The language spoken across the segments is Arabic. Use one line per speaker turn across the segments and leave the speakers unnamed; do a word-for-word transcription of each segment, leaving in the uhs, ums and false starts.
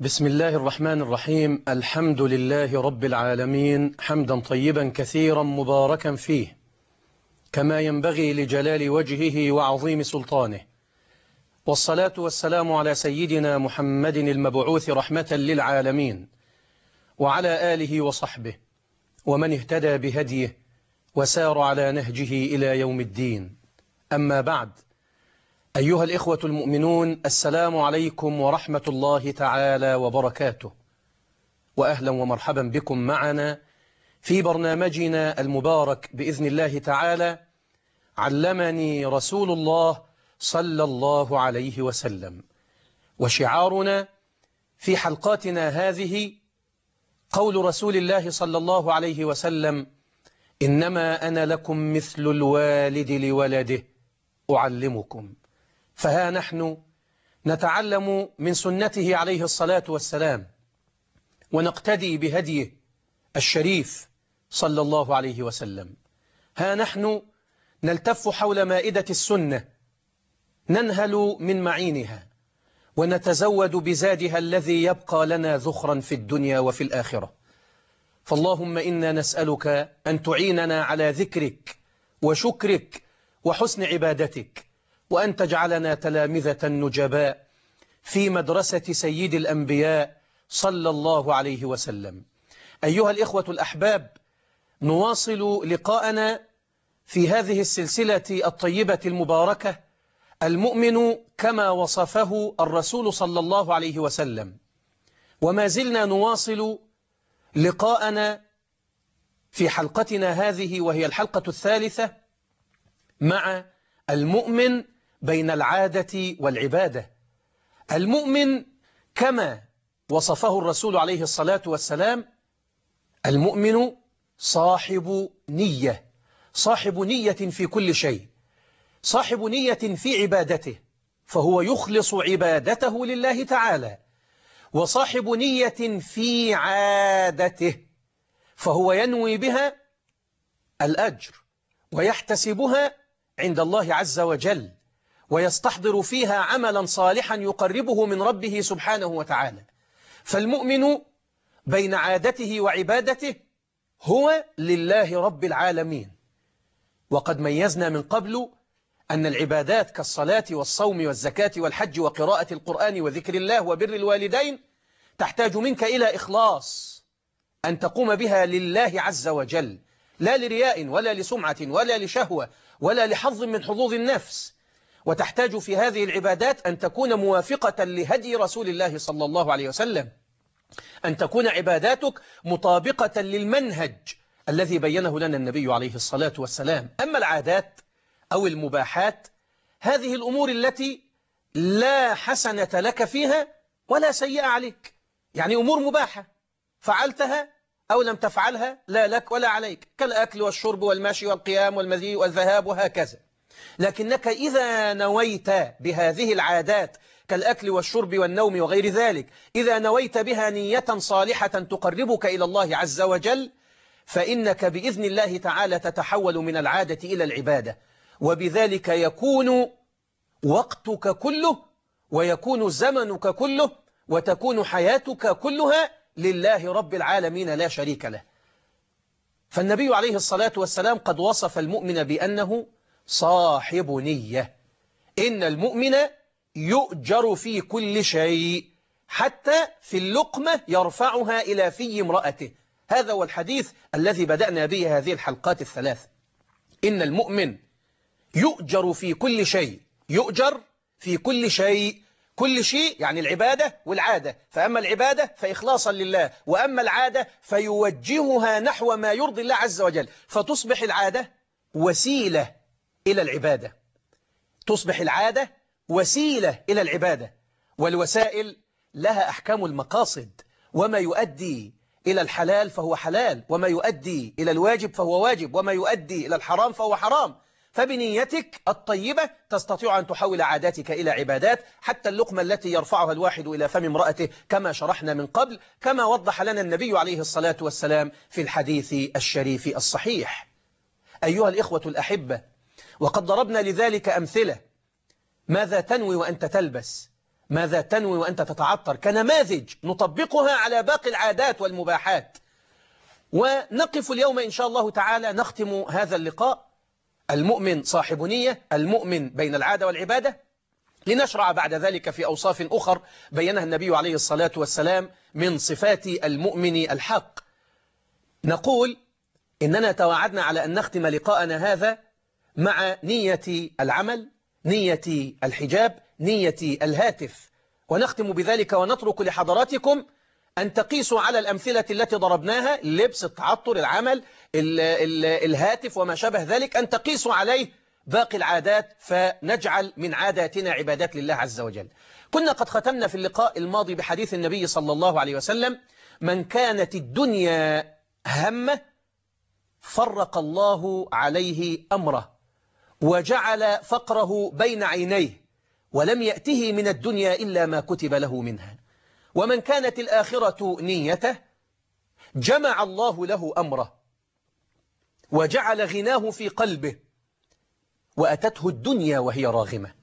بسم الله الرحمن الرحيم. الحمد لله رب العالمين، حمدا طيبا كثيرا مباركا فيه كما ينبغي لجلال وجهه وعظيم سلطانه، والصلاة والسلام على سيدنا محمد المبعوث رحمة للعالمين، وعلى آله وصحبه ومن اهتدى بهديه وسار على نهجه إلى يوم الدين. أما بعد، أيها الإخوة المؤمنون، السلام عليكم ورحمة الله تعالى وبركاته، وأهلا ومرحبا بكم معنا في برنامجنا المبارك بإذن الله تعالى. علمني رسول الله صلى الله عليه وسلم، وشعارنا في حلقاتنا هذه قول رسول الله صلى الله عليه وسلم: إنما أنا لكم مثل الوالد لولده أعلمكم. فها نحن نتعلم من سنته عليه الصلاة والسلام، ونقتدي بهديه الشريف صلى الله عليه وسلم. ها نحن نلتف حول مائدة السنة، ننهل من معينها، ونتزود بزادها الذي يبقى لنا ذخرا في الدنيا وفي الآخرة. فاللهم إنا نسألك أن تعيننا على ذكرك وشكرك وحسن عبادتك، وأن تجعلنا تلامذة نجباء في مدرسة سيد الأنبياء صلى الله عليه وسلم. أيها الإخوة الأحباب، نواصل لقاءنا في هذه السلسلة الطيبة المباركة، المؤمن كما وصفه الرسول صلى الله عليه وسلم. وما زلنا نواصل لقاءنا في حلقتنا هذه، وهي الحلقة الثالثة، مع المؤمن بين العادة والعبادة. المؤمن كما وصفه الرسول عليه الصلاة والسلام: المؤمن صاحب نية، صاحب نية في كل شيء، صاحب نية في عبادته، فهو يخلص عبادته لله تعالى، وصاحب نية في عادته، فهو ينوي بها الأجر ويحتسبها عند الله عز وجل، ويستحضر فيها عملا صالحا يقربه من ربه سبحانه وتعالى. فالمؤمن بين عادته وعبادته هو لله رب العالمين. وقد ميزنا من قبل أن العبادات كالصلاة والصوم والزكاة والحج وقراءة القرآن وذكر الله وبر الوالدين تحتاج منك إلى إخلاص، أن تقوم بها لله عز وجل، لا لرياء ولا لسمعة ولا لشهوة ولا لحظ من حظوظ النفس. وتحتاج في هذه العبادات أن تكون موافقة لهدي رسول الله صلى الله عليه وسلم، أن تكون عباداتك مطابقة للمنهج الذي بينه لنا النبي عليه الصلاة والسلام. أما العادات أو المباحات، هذه الأمور التي لا حسنة لك فيها ولا سيئة عليك، يعني أمور مباحة فعلتها أو لم تفعلها لا لك ولا عليك، كالأكل والشرب والمشي والقيام والمذي والذهاب وهكذا. لكنك إذا نويت بهذه العادات كالأكل والشرب والنوم وغير ذلك، إذا نويت بها نية صالحة تقربك إلى الله عز وجل، فإنك بإذن الله تعالى تتحول من العادة إلى العبادة، وبذلك يكون وقتك كله ويكون زمنك كله وتكون حياتك كلها لله رب العالمين لا شريك له. فالنبي عليه الصلاة والسلام قد وصف المؤمن بأنه صاحب نية. إن المؤمن يؤجر في كل شيء، حتى في اللقمة يرفعها إلى في امرأته. هذا هو الحديث الذي بدأنا به هذه الحلقات الثلاث. إن المؤمن يؤجر في كل شيء، يؤجر في كل شيء، كل شيء يعني العبادة والعادة. فأما العبادة فإخلاصا لله، وأما العادة فيوجهها نحو ما يرضي الله عز وجل، فتصبح العادة وسيلة إلى العبادة، تصبح العادة وسيلة إلى العبادة. والوسائل لها أحكام المقاصد، وما يؤدي إلى الحلال فهو حلال، وما يؤدي إلى الواجب فهو واجب، وما يؤدي إلى الحرام فهو حرام. فبنيتك الطيبة تستطيع أن تحول عاداتك إلى عبادات، حتى اللقمة التي يرفعها الواحد إلى فم امرأته، كما شرحنا من قبل، كما وضح لنا النبي عليه الصلاة والسلام في الحديث الشريف الصحيح. أيها الإخوة الأحبة، وقد ضربنا لذلك أمثلة. ماذا تنوي وأنت تلبس؟ ماذا تنوي وأنت تتعطر، كنماذج نطبقها على باقي العادات والمباحات. ونقف اليوم إن شاء الله تعالى نختم هذا اللقاء المؤمن صاحب نية، المؤمن بين العادة والعبادة، لنشرع بعد ذلك في أوصاف أخر بينها النبي عليه الصلاة والسلام من صفات المؤمن الحق. نقول إننا توعدنا على أن نختم لقاءنا هذا مع نية العمل، نية الحجاب، نية الهاتف، ونختم بذلك ونترك لحضراتكم أن تقيسوا على الأمثلة التي ضربناها، اللبس، التعطر، العمل، ال ال الهاتف وما شابه ذلك، أن تقيسوا عليه باقي العادات فنجعل من عاداتنا عبادات لله عز وجل. كنا قد ختمنا في اللقاء الماضي بحديث النبي صلى الله عليه وسلم: من كانت الدنيا همه فرق الله عليه أمره وجعل فقره بين عينيه ولم يأته من الدنيا إلا ما كتب له منها. ومن كانت الآخرة نيته جمع الله له أمره وجعل غناه في قلبه وأتته الدنيا وهي راغمة.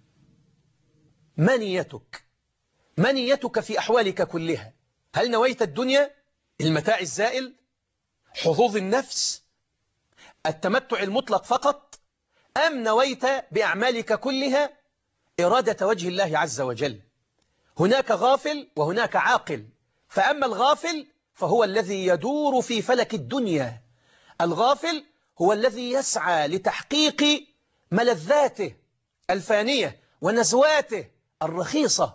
ما نيتك؟ ما نيتك في أحوالك كلها؟ هل نويت الدنيا، المتاع الزائل، حظوظ النفس، التمتع المطلق فقط، أم نويت بأعمالك كلها إرادة وجه الله عز وجل؟ هناك غافل وهناك عاقل، فأما الغافل فهو الذي يدور في فلك الدنيا. الغافل هو الذي يسعى لتحقيق ملذاته الفانية ونزواته الرخيصة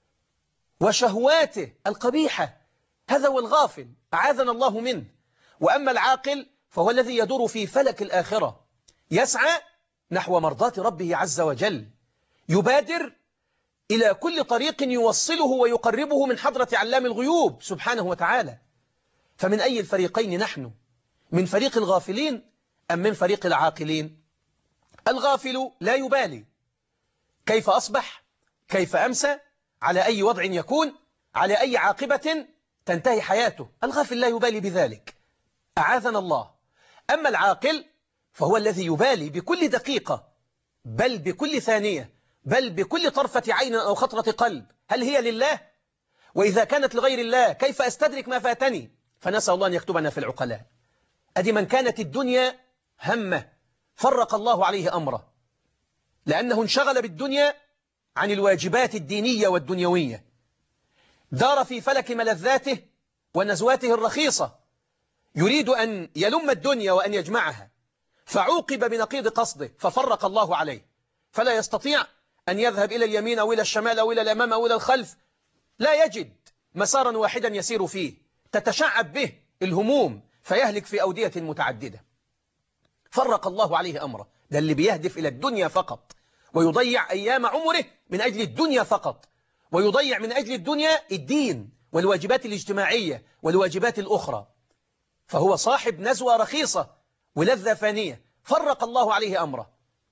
وشهواته القبيحة، هذا هو الغافل، أعاذنا الله منه. وأما العاقل فهو الذي يدور في فلك الآخرة، يسعى نحو مرضاة ربه عز وجل، يبادر إلى كل طريق يوصله ويقربه من حضرة علام الغيوب سبحانه وتعالى. فمن أي الفريقين نحن؟ من فريق الغافلين أم من فريق العاقلين؟ الغافل لا يبالي كيف أصبح، كيف أمسى، على أي وضع يكون، على أي عاقبة تنتهي حياته. الغافل لا يبالي بذلك، أعاذنا الله. أما العاقل فهو الذي يبالي بكل دقيقة، بل بكل ثانية، بل بكل طرفة عين أو خطرة قلب، هل هي لله؟ وإذا كانت لغير الله كيف أستدرك ما فاتني؟ فنسأل الله أن يكتبنا في العقلاء. أدي من كانت الدنيا همه فرق الله عليه أمره، لأنه انشغل بالدنيا عن الواجبات الدينية والدنيوية، دار في فلك ملذاته ونزواته الرخيصة، يريد أن يلم الدنيا وأن يجمعها، فعوقب بنقيض قصده ففرق الله عليه، فلا يستطيع أن يذهب إلى اليمين أو إلى الشمال أو إلى الأمام أو إلى الخلف، لا يجد مسارا واحدا يسير فيه، تتشعب به الهموم فيهلك في أودية متعددة. فرق الله عليه أمره، ده اللي بيهدف إلى الدنيا فقط ويضيع أيام عمره من أجل الدنيا فقط، ويضيع من أجل الدنيا الدين والواجبات الاجتماعية والواجبات الأخرى، فهو صاحب نزوة رخيصة ولذة فانية. فرق الله عليه أمره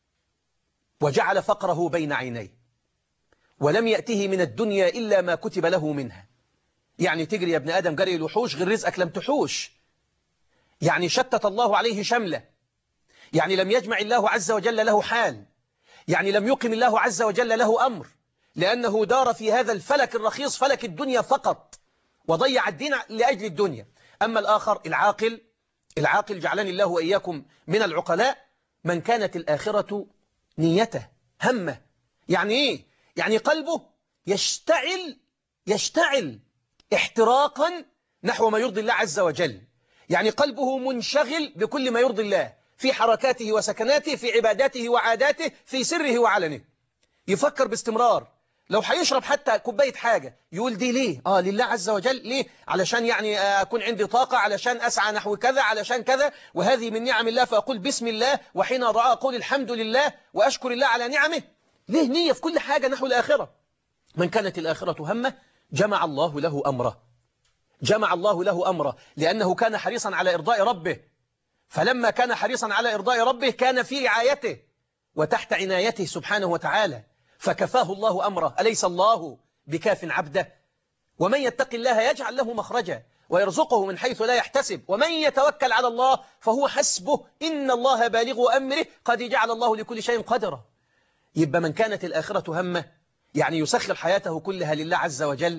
وجعل فقره بين عينيه ولم يأته من الدنيا إلا ما كتب له منها. يعني تجري يا ابن آدم جري الوحوش غير رزقك لم تحوش، يعني شتت الله عليه شمله، يعني لم يجمع الله عز وجل له حال، يعني لم يقم الله عز وجل له أمر، لأنه دار في هذا الفلك الرخيص فلك الدنيا فقط وضيع الدين لأجل الدنيا. أما الآخر العاقل، العاقل جعلني الله وإياكم من العقلاء، من كانت الآخرة نيته همه. يعني إيه؟ يعني قلبه يشتعل يشتعل احتراقا نحو ما يرضي الله عز وجل، يعني قلبه منشغل بكل ما يرضي الله في حركاته وسكناته، في عباداته وعاداته، في سره وعلنه. يفكر باستمرار، لو هيشرب حتى كوباية حاجة يقول دي ليه؟ آه لله عز وجل. ليه؟ علشان يعني أكون عندي طاقة، علشان أسعى نحو كذا، علشان كذا، وهذه من نعم الله فأقول بسم الله، وحين رأى أقول الحمد لله وأشكر الله على نعمه. ليه نية في كل حاجة نحو الآخرة. من كانت الآخرة همه جمع الله له أمره، جمع الله له أمره لأنه كان حريصا على إرضاء ربه، فلما كان حريصا على إرضاء ربه كان في رعايته وتحت عنايته سبحانه وتعالى، فكفاه الله أمره. أليس الله بكاف عبده؟ ومن يتق الله يجعل له مخرجا ويرزقه من حيث لا يحتسب، ومن يتوكل على الله فهو حسبه، إن الله بالغ أمره قد جعل الله لكل شيء قدرا. يبقى من كانت الآخرة همه يعني يسخر حياته كلها لله عز وجل،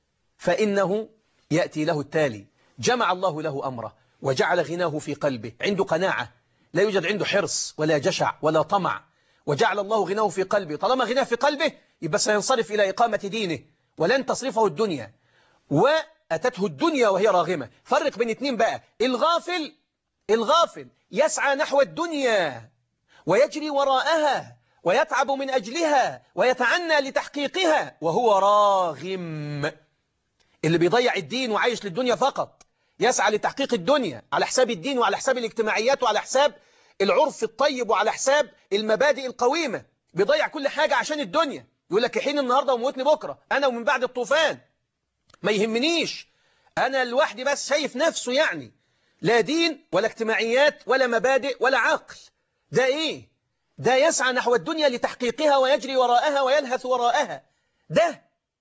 فإنه يأتي له التالي: جمع الله له أمره وجعل غناه في قلبه، عنده قناعة، لا يوجد عنده حرص ولا جشع ولا طمع، وجعل الله غناه في قلبه. طالما غناه في قلبه يبقى سينصرف إلى إقامة دينه ولن تصرفه الدنيا، وأتته الدنيا وهي راغمة. فرق بين اتنين بقى: الغافل الغافل يسعى نحو الدنيا ويجري وراءها ويتعب من أجلها ويتعنى لتحقيقها وهو راغم، اللي بيضيع الدين وعايش للدنيا فقط، يسعى لتحقيق الدنيا على حساب الدين وعلى حساب الاجتماعيات وعلى حساب العرف الطيب وعلى حساب المبادئ القويمة، بيضيع كل حاجة عشان الدنيا. يقول لك يحين النهاردة وموتني بكرة، أنا ومن بعد الطوفان ما يهمنيش، أنا لوحدي بس، شايف نفسه يعني، لا دين ولا اجتماعيات ولا مبادئ ولا عقل. ده إيه؟ ده يسعى نحو الدنيا لتحقيقها ويجري وراءها ويلهث وراءها. ده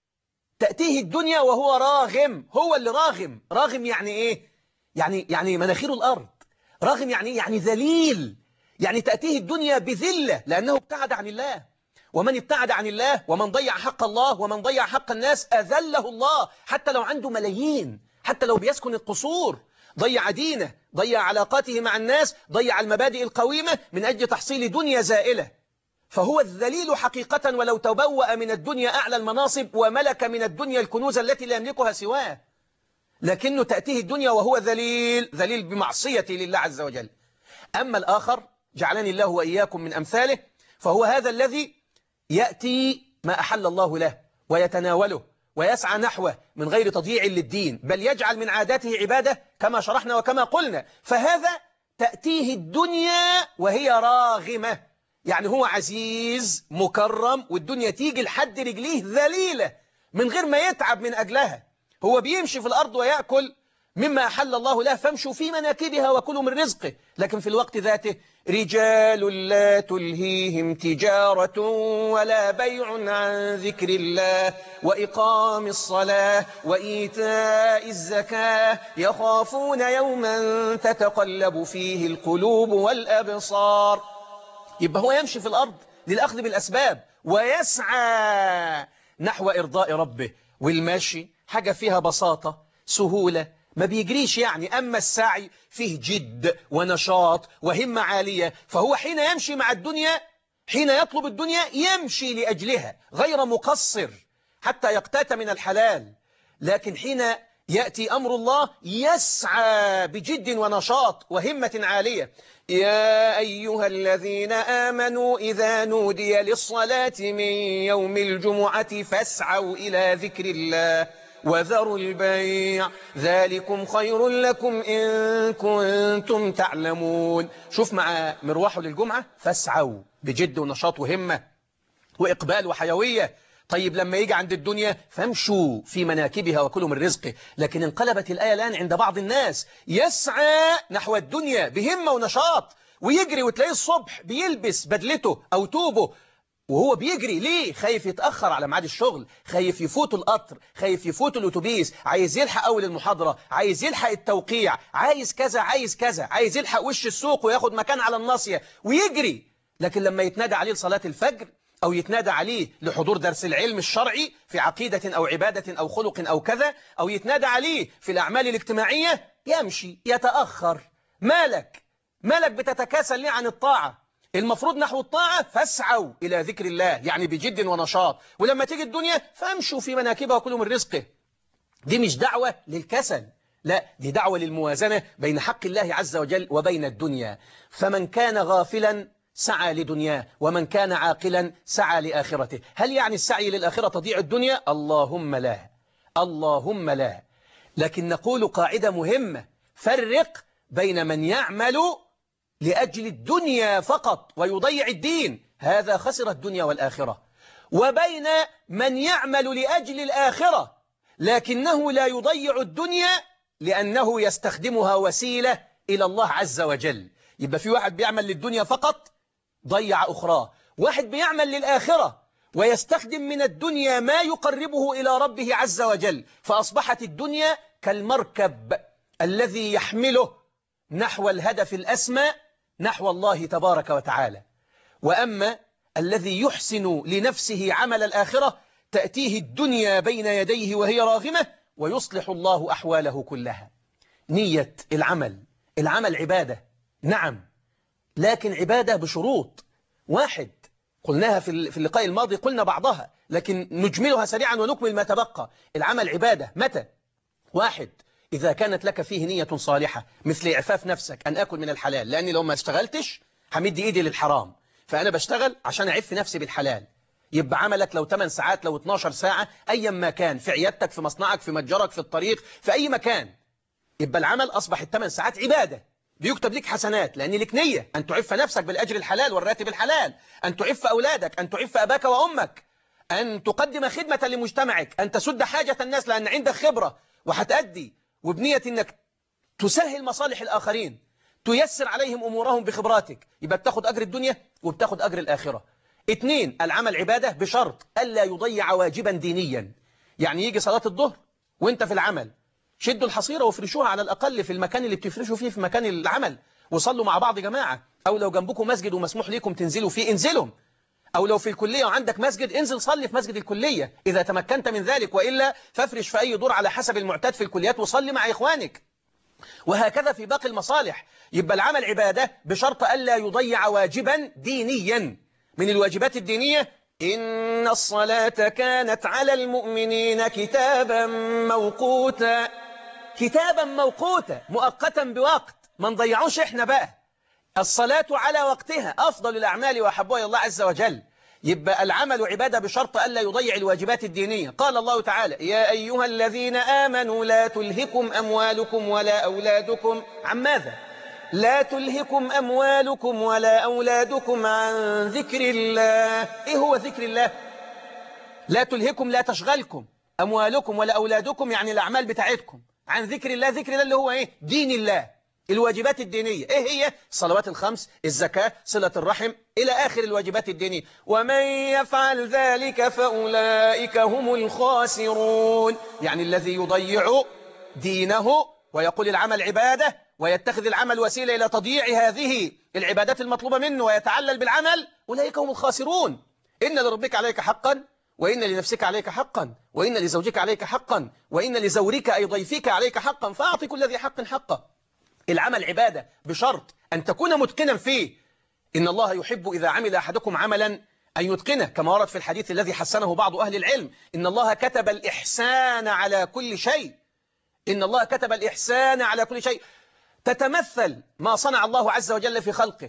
تأتيه الدنيا وهو راغم، هو اللي راغم. راغم يعني إيه؟ يعني يعني مناخير الأرض. راغم يعني إيه؟ يعني ذليل، يعني تأتيه الدنيا بذلة لأنه ابتعد عن الله. ومن ابتعد عن الله ومن ضيع حق الله ومن ضيع حق الناس أذله الله، حتى لو عنده ملايين، حتى لو بيسكن القصور، ضيع دينه، ضيع علاقاته مع الناس، ضيع المبادئ القويمة من أجل تحصيل دنيا زائلة، فهو الذليل حقيقة. ولو تبوأ من الدنيا أعلى المناصب وملك من الدنيا الكنوز التي لا يملكها سواه، لكنه تأتيه الدنيا وهو ذليل، ذليل بمعصية لله عز وجل. أما الآخر، جعلني الله وإياكم من أمثاله، فهو هذا الذي يأتي ما أحل الله له ويتناوله ويسعى نحوه من غير تضييع للدين، بل يجعل من عاداته عبادة كما شرحنا وكما قلنا. فهذا تأتيه الدنيا وهي راغمة، يعني هو عزيز مكرم والدنيا تيجي لحد رجليه ذليلة من غير ما يتعب من أجلها. هو بيمشي في الأرض ويأكل مما أحل الله له، فامشوا في مناكبها وكلوا من رزقه، لكن في الوقت ذاته: رجال لا تلهيهم تجارة ولا بيع عن ذكر الله وإقام الصلاة وإيتاء الزكاة يخافون يوما تتقلب فيه القلوب والأبصار. يبقى هو يمشي في الأرض للأخذ بالأسباب ويسعى نحو إرضاء ربه، والمشي حاجة فيها بساطة سهولة، ما بيجريش يعني. أما السعي فيه جد ونشاط وهمة عالية، فهو حين يمشي مع الدنيا، حين يطلب الدنيا يمشي لأجلها غير مقصر حتى يقتات من الحلال، لكن حين يأتي أمر الله يسعى بجد ونشاط وهمة عالية. يا أيها الذين آمنوا إذا نودي للصلاة من يوم الجمعة فاسعوا إلى ذكر الله وذروا البيع ذلكم خير لكم إن كنتم تعلمون. شوف مع مروحه للجمعة: فاسعوا، بجد ونشاط وهمة وإقبال وحيوية. طيب لما يجي عند الدنيا: فامشوا في مناكبها وكلوا من رزقه. لكن انقلبت الآية الآن عند بعض الناس: يسعى نحو الدنيا بهمة ونشاط ويجري، وتلاقيه الصبح بيلبس بدلته أو توبه وهو بيجري. ليه؟ خايف يتأخر على ميعاد الشغل، خايف يفوت القطر، خايف يفوت الأتوبيس، عايز يلحق أول المحاضرة، عايز يلحق التوقيع، عايز كذا عايز كذا، عايز يلحق وش السوق وياخد مكان على الناصية ويجري. لكن لما يتنادى عليه لصلاة الفجر أو يتنادى عليه لحضور درس العلم الشرعي في عقيدة أو عبادة أو خلق أو كذا، أو يتنادى عليه في الأعمال الاجتماعية، يمشي يتأخر. مالك مالك بتتكاسل ليه عن الطاعة؟ المفروض نحو الطاعة: فاسعوا إلى ذكر الله، يعني بجد ونشاط. ولما تيجي الدنيا: فامشوا في مناكبها وكلوا من رزقه. دي مش دعوة للكسل، لا، دي دعوة للموازنة بين حق الله عز وجل وبين الدنيا. فمن كان غافلا سعى لدنياه، ومن كان عاقلا سعى لآخرته. هل يعني السعي للآخرة تضيع الدنيا؟ اللهم لا، اللهم لا. لكن نقول قاعدة مهمة: فرق بين من يعمل لأجل الدنيا فقط ويضيع الدين، هذا خسر الدنيا والآخرة، وبين من يعمل لأجل الآخرة لكنه لا يضيع الدنيا لأنه يستخدمها وسيلة إلى الله عز وجل. يبقى في واحد بيعمل للدنيا فقط ضيع أخراه، واحد بيعمل للآخرة ويستخدم من الدنيا ما يقربه إلى ربه عز وجل، فأصبحت الدنيا كالمركب الذي يحمله نحو الهدف الأسمى، نحو الله تبارك وتعالى. وأما الذي يحسن لنفسه عمل الآخرة تأتيه الدنيا بين يديه وهي راغمة ويصلح الله أحواله كلها. نية العمل، العمل عبادة نعم، لكن عبادة بشروط. واحد قلناها في في اللقاء الماضي، قلنا بعضها لكن نجملها سريعا ونكمل ما تبقى. العمل عبادة متى؟ واحد، إذا كانت لك فيه نية صالحة، مثل إعفاف نفسك، أن أكل من الحلال، لأني لو ما اشتغلتش همد إيدي للحرام، فأنا بشتغل عشان أعف نفسي بالحلال. يبقى عملك لو ثمان ساعات، لو اثناشر ساعة، أي ما كان، في عيادتك، في مصنعك، في متجرك، في الطريق، في أي مكان، يبقى العمل أصبح الثمان ساعات عبادة، بيكتب لك حسنات لأن لك نية أن تعف نفسك بالأجر الحلال والراتب الحلال، أن تعف أولادك، أن تعف أباك وأمك، أن تقدم خدمة لمجتمعك، أن تسد حاجة الناس لأن عندك خبرة وهتأدي، وبنية أنك تسهل مصالح الآخرين، تيسر عليهم أمورهم بخبراتك، يبقى بتاخد أجر الدنيا وبتاخد أجر الآخرة. اثنين، العمل عبادة بشرط ألا يضيع واجبا دينيا. يعني يجي صلاة الظهر وانت في العمل، شدوا الحصيرة وافرشوها على الأقل في المكان اللي بتفرشوا فيه في مكان العمل، وصلوا مع بعض جماعة، أو لو جنبكم مسجد ومسموح لكم تنزلوا فيه انزلوا، أو لو في الكلية وعندك مسجد انزل صلي في مسجد الكلية إذا تمكنت من ذلك، وإلا فافرش في أي دور على حسب المعتاد في الكليات وصلي مع إخوانك، وهكذا في باقي المصالح. يبقى العمل عبادة بشرط ألا يضيع واجبا دينيا. من الواجبات الدينية: إن الصلاة كانت على المؤمنين كتابا موقوتا. كتابا موقوتا، مؤقتا بوقت، ما نضيعوش احنا بقى. الصلاة على وقتها أفضل الأعمال وأحبها إلى الله عز وجل. يبقى العمل عبادة بشرط ألا يضيع الواجبات الدينية. قال الله تعالى: يا أيها الذين آمنوا لا تلهكم أموالكم ولا أولادكم عن ماذا؟ لا تلهكم أموالكم ولا أولادكم عن ذكر الله. إيه هو ذكر الله؟ لا تلهكم، لا تشغلكم أموالكم ولا أولادكم، يعني الأعمال بتاعتكم، عن ذكر الله. ذكر الله اللي هو إيه؟ دين الله، الواجبات الدينية. إيه هي؟ الصلوات الخمس، الزكاة، صلة الرحم، إلى آخر الواجبات الدينية. ومن يفعل ذلك فأولئك هم الخاسرون. يعني الذي يضيع دينه ويقول العمل عبادة ويتخذ العمل وسيلة إلى تضييع هذه العبادات المطلوبة منه ويتعلل بالعمل، أولئك هم الخاسرون. إن لربك عليك حقا، وإن لنفسك عليك حقا، وإن لزوجك عليك حقا، وإن لزورك أي ضيفك عليك حقا، فأعطي كل ذي حق حقه. العمل عبادة بشرط أن تكون متقنا فيه. إن الله يحب إذا عمل أحدكم عملا أن يتقنه، كما ورد في الحديث الذي حسنه بعض أهل العلم: إن الله كتب الإحسان على كل شيء. إن الله كتب الإحسان على كل شيء. تتمثل ما صنع الله عز وجل في خلقه.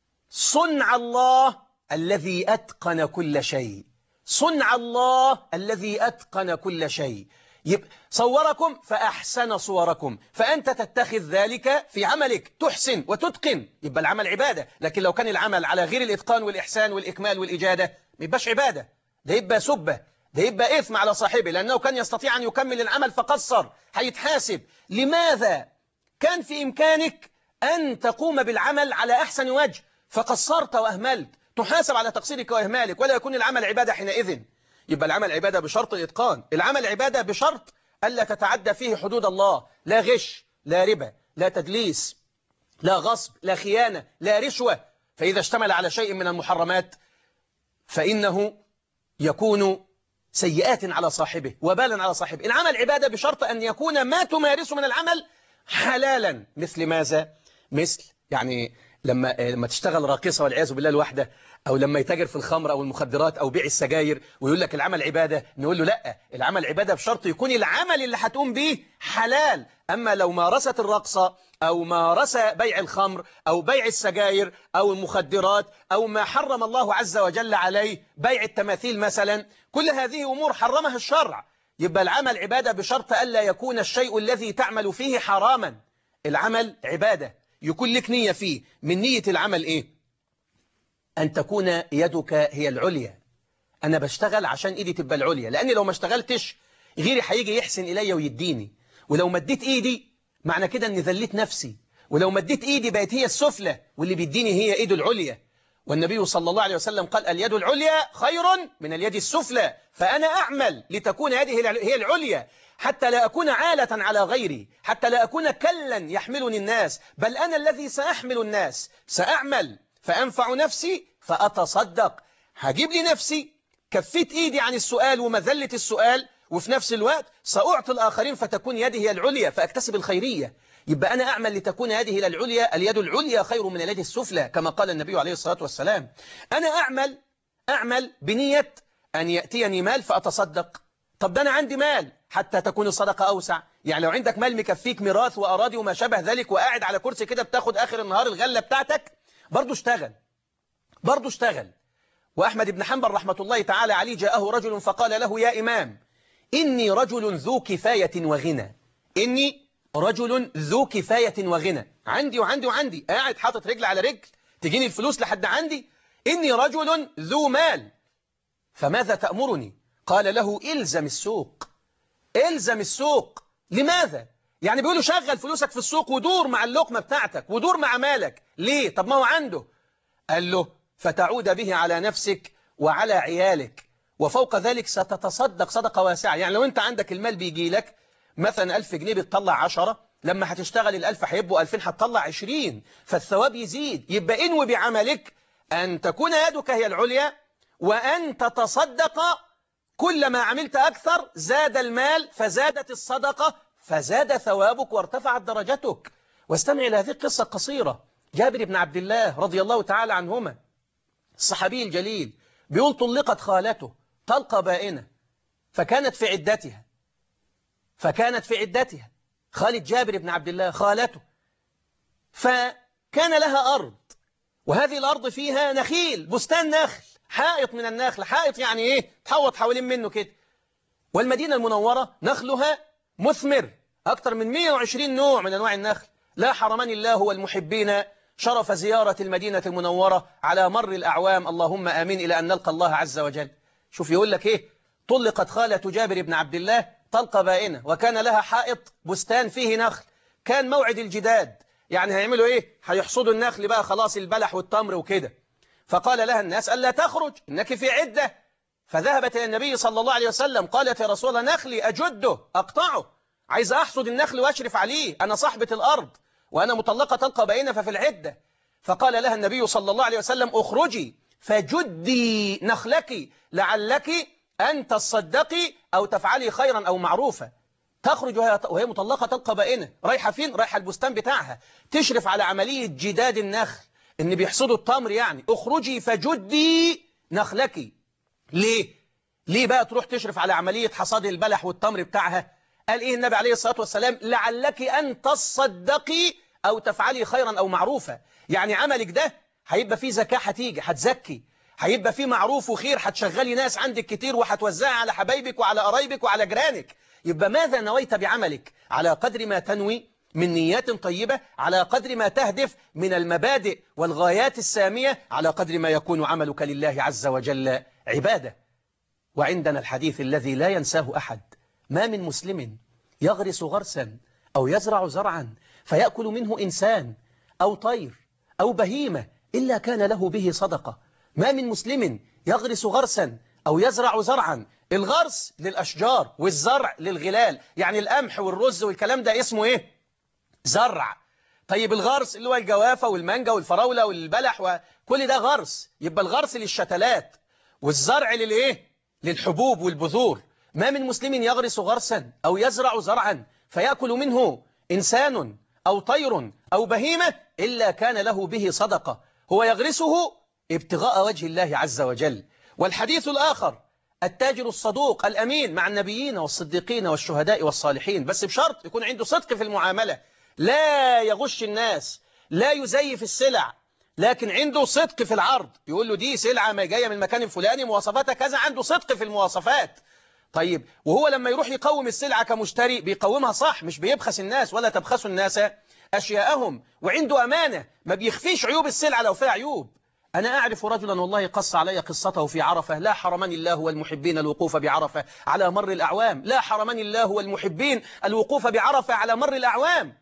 صنع الله الذي أتقن كل شيء. صنع الله الذي أتقن كل شيء. يبقى صوركم فأحسن صوركم، فأنت تتخذ ذلك في عملك، تحسن وتتقن، يبقى العمل عبادة. لكن لو كان العمل على غير الإتقان والإحسان والإكمال والإجادة ما يبقاش عبادة، ده يبقى سبة، ده يبقى إثم على صاحبه، لأنه كان يستطيع أن يكمل العمل فقصر، هيتحاسب. لماذا؟ كان في إمكانك أن تقوم بالعمل على أحسن وجه فقصرت وأهملت، تحاسب على تقصيرك وإهمالك، ولا يكون العمل عبادة حينئذ. يبقى العمل عبادة بشرط الإتقان. العمل عبادة بشرط ألا تتعدى فيه حدود الله، لا غش، لا ربا، لا تدليس، لا غصب، لا خيانة، لا رشوة. فإذا اشتمل على شيء من المحرمات فإنه يكون سيئات على صاحبه، وبالا على صاحبه. العمل عبادة بشرط أن يكون ما تمارسه من العمل حلالا. مثل ماذا؟ مثل يعني لما لما تشتغل راقصة والعياذ بالله الواحدة، أو لما يتاجر في الخمر أو المخدرات أو بيع السجاير ويقول لك العمل عبادة، نقول له لا، العمل عبادة بشرط يكون العمل اللي هتقوم به حلال. أما لو مارست الرقصة أو مارس بيع الخمر أو بيع السجاير أو المخدرات أو ما حرم الله عز وجل عليه، بيع التماثيل مثلا، كل هذه أمور حرمها الشرع. يبقى العمل عبادة بشرط ألا يكون الشيء الذي تعمل فيه حراما. العمل عبادة يكون لك نية فيه. من نية العمل إيه؟ أن تكون يدك هي العليا. أنا بشتغل عشان إيدي تبقى العليا، لأني لو ما اشتغلتش غيري هيجي يحسن إلي ويديني، ولو مديت إيدي معنى كده أني ذليت نفسي، ولو مديت إيدي بقت هي السفلى واللي بيديني هي إيده العليا. والنبي صلى الله عليه وسلم قال: اليد العليا خير من اليد السفلى. فأنا أعمل لتكون يدي هي العليا، حتى لا أكون عالة على غيري، حتى لا أكون كلا يحملني الناس، بل أنا الذي سأحمل الناس. سأعمل فأنفع نفسي فأتصدق، هجيب لي نفسي
كفيت إيدي عن السؤال ومذلة السؤال، وفي نفس الوقت سأعطي الآخرين فتكون يدي هي العليا فأكتسب الخيرية. يبقى أنا أعمل لتكون يدي هي العليا، اليد العليا خير من اليد السفلى كما قال النبي عليه الصلاة والسلام. أنا أعمل أعمل بنية أن يأتيني مال فأتصدق. طب ده أنا عندي مال حتى تكون الصدقة أوسع. يعني لو عندك مال مكفيك ميراث وأراضي وما شابه ذلك، وقاعد على كرسي كده بتاخد آخر النهار الغلة بتاعتك، برضو اشتغل برضو اشتغل. وأحمد بن حنبل رحمة الله تعالى عليه جاءه رجل فقال له: يا إمام، إني رجل ذو كفاية وغنى. إني رجل ذو كفاية وغنى، عندي وعندي وعندي، قاعد حاطط رجل على رجل تجيني الفلوس لحد عندي. إني رجل ذو مال، فماذا تأمرني؟ قال له: إلزم السوق. إلزم السوق. لماذا؟ يعني بيقولوا شغل فلوسك في السوق ودور مع اللقمة بتاعتك ودور مع مالك. ليه؟ طب ما هو عنده. قال له: فتعود به على نفسك وعلى عيالك، وفوق ذلك ستتصدق صدقة واسعة. يعني لو أنت عندك المال بيجي لك مثلا ألف جنيه بتطلع عشرة، لما هتشتغل الألف هيبقوا ألفين هتطلع عشرين، فالثواب يزيد. يبقى انوي بعملك أن تكون يدك هي العليا، وأن تتصدق. كلما عملت أكثر زاد المال فزادت الصدقة فزاد ثوابك وارتفعت درجتك. واستمع إلى هذه القصة القصيرة. جابر بن عبد الله رضي الله تعالى عنهما الصحابي الجليل بيقول: طلقت خالته طلقة بائنة، فكانت في عدتها فكانت في عدتها خالة جابر بن عبد الله خالته، فكان لها أرض، وهذه الأرض فيها نخيل، بستان نخل، حائط من النخل. حائط يعني إيه؟ تحوط حوالين منه كده. والمدينة المنورة نخلها مثمر، أكثر من مئة وعشرين نوع من أنواع النخل. لا حرمني الله والمحبين شرف زيارة المدينة المنورة على مر الأعوام، اللهم آمين، إلى أن نلقى الله عز وجل. شوف يقول لك إيه: طلقت خالة جابر بن عبد الله طلقة بائنة، وكان لها حائط بستان فيه نخل. كان موعد الجداد، يعني هيعملوا إيه؟ هيحصدوا النخل بقى، خلاص البلح والتمر وكده. فقال لها الناس: ألا تخرج إنك في عدة. فذهبت إلى النبي صلى الله عليه وسلم قالت: يا رسول الله، نخلي أجده أقطعه، عايز أحصد النخل وأشرف عليه، أنا صاحبة الأرض وأنا مطلقة طلقة بائنة ففي العدة. فقال لها النبي صلى الله عليه وسلم: اخرجي فجدي نخلك لعلك أن تصدقي أو تفعلي خيرا أو معروفا. تخرج وهي مطلقة طلقة بائنة، رايحة فين؟ رايحة البستان بتاعها تشرف على عملية جداد النخل، إن بيحصدوا التمر يعني. اخرجي فجدي نخلك. ليه؟ ليه بقى تروح تشرف على عملية حصاد البلح والتمر بتاعها؟ قال إيه النبي عليه الصلاة والسلام؟ لعلك أن تصدقي أو تفعلي خيرا أو معروفا. يعني عملك ده هيبقى فيه زكاة، هتيجي هتزكي، هيبقى فيه معروف وخير، هتشغلي ناس عندك كتير وهتوزعي على حبايبك وعلى قرايبك وعلى جيرانك. يبقى ماذا نويت بعملك؟ على قدر ما تنوي من نيات طيبة، على قدر ما تهدف من المبادئ والغايات السامية، على قدر ما يكون عملك لله عز وجل عبادة. وعندنا الحديث الذي لا ينساه أحد: ما من مسلم يغرس غرسا أو يزرع زرعا فيأكل منه إنسان أو طير أو بهيمة إلا كان له به صدقة. ما من مسلم يغرس غرسا أو يزرع زرعا. الغرس للأشجار والزرع للغلال، يعني القمح والرز والكلام ده اسمه إيه؟ زرع. طيب الغرس اللي هو الجوافة والمانجا والفراولة والبلح وكل ده غرس. يبقى الغرس للشتلات والزرع للإيه؟ للحبوب والبذور. ما من مسلم يغرس غرسا أو يزرع زرعا فيأكل منه إنسان أو طير أو بهيمة إلا كان له به صدقة، هو يغرسه ابتغاء وجه الله عز وجل. والحديث الآخر: التاجر الصدوق الأمين مع النبيين والصديقين والشهداء والصالحين، بس بشرط يكون عنده صدق في المعاملة، لا يغش الناس، لا يزيف السلع، لكن عنده صدق في العرض. يقول له دي سلعة ما جاية من المكان الفلاني مواصفاتها كذا، عنده صدق في المواصفات. طيب وهو لما يروح يقوم السلعة كمشتري بيقومها صح، مش بيبخس الناس، ولا تبخسوا الناس أشياءهم، وعنده أمانة، ما بيخفيش عيوب السلعة لو فيها عيوب. أنا أعرف رجلا والله قص علي قصته في عرفة: لا حرمني الله والمحبين الوقوف بعرفة على مر الأعوام، لا حرمني الله والمحبين الوقوف بعرفة على مر الأعوام.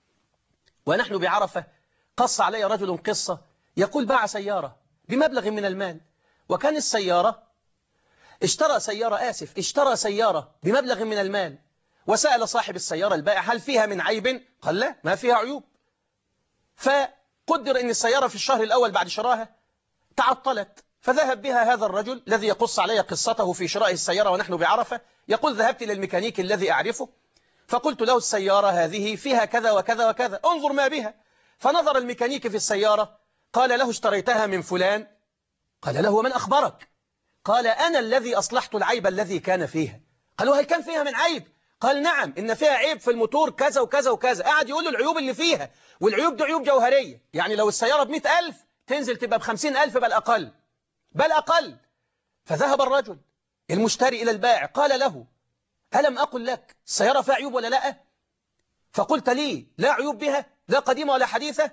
ونحن بعرفة قص علي رجل قصة، يقول: باع سيارة بمبلغ من المال، وكان السيارة اشترى سيارة آسف اشترى سيارة بمبلغ من المال، وسأل صاحب السيارة البائع: هل فيها من عيب؟ قال: لا، ما فيها عيوب. فقدر أن السيارة في الشهر الأول بعد شراها تعطلت، فذهب بها هذا الرجل الذي يقص علي قصته في شراء السيارة ونحن بعرفة، يقول ذهبت إلى الميكانيكي الذي أعرفه فقلت له السيارة هذه فيها كذا وكذا وكذا، انظر ما بها. فنظر الميكانيكي في السيارة، قال له اشتريتها من فلان؟ قال له ومن أخبرك؟ قال أنا الذي أصلحت العيب الذي كان فيها. قالوا هل كان فيها من عيب؟ قال نعم، إن فيها عيب في الموتور كذا وكذا وكذا. قاعد يقول له العيوب اللي فيها، والعيوب دي عيوب جوهرية، يعني لو السيارة بمئة ألف تنزل تبقى بخمسين ألف بل أقل بل أقل. فذهب الرجل المشتري إلى البائع قال له ألم أقل لك السيارة فيها عيوب ولا لا؟ فقلت لي لا عيوب بها، لا قديمة ولا حديثة؟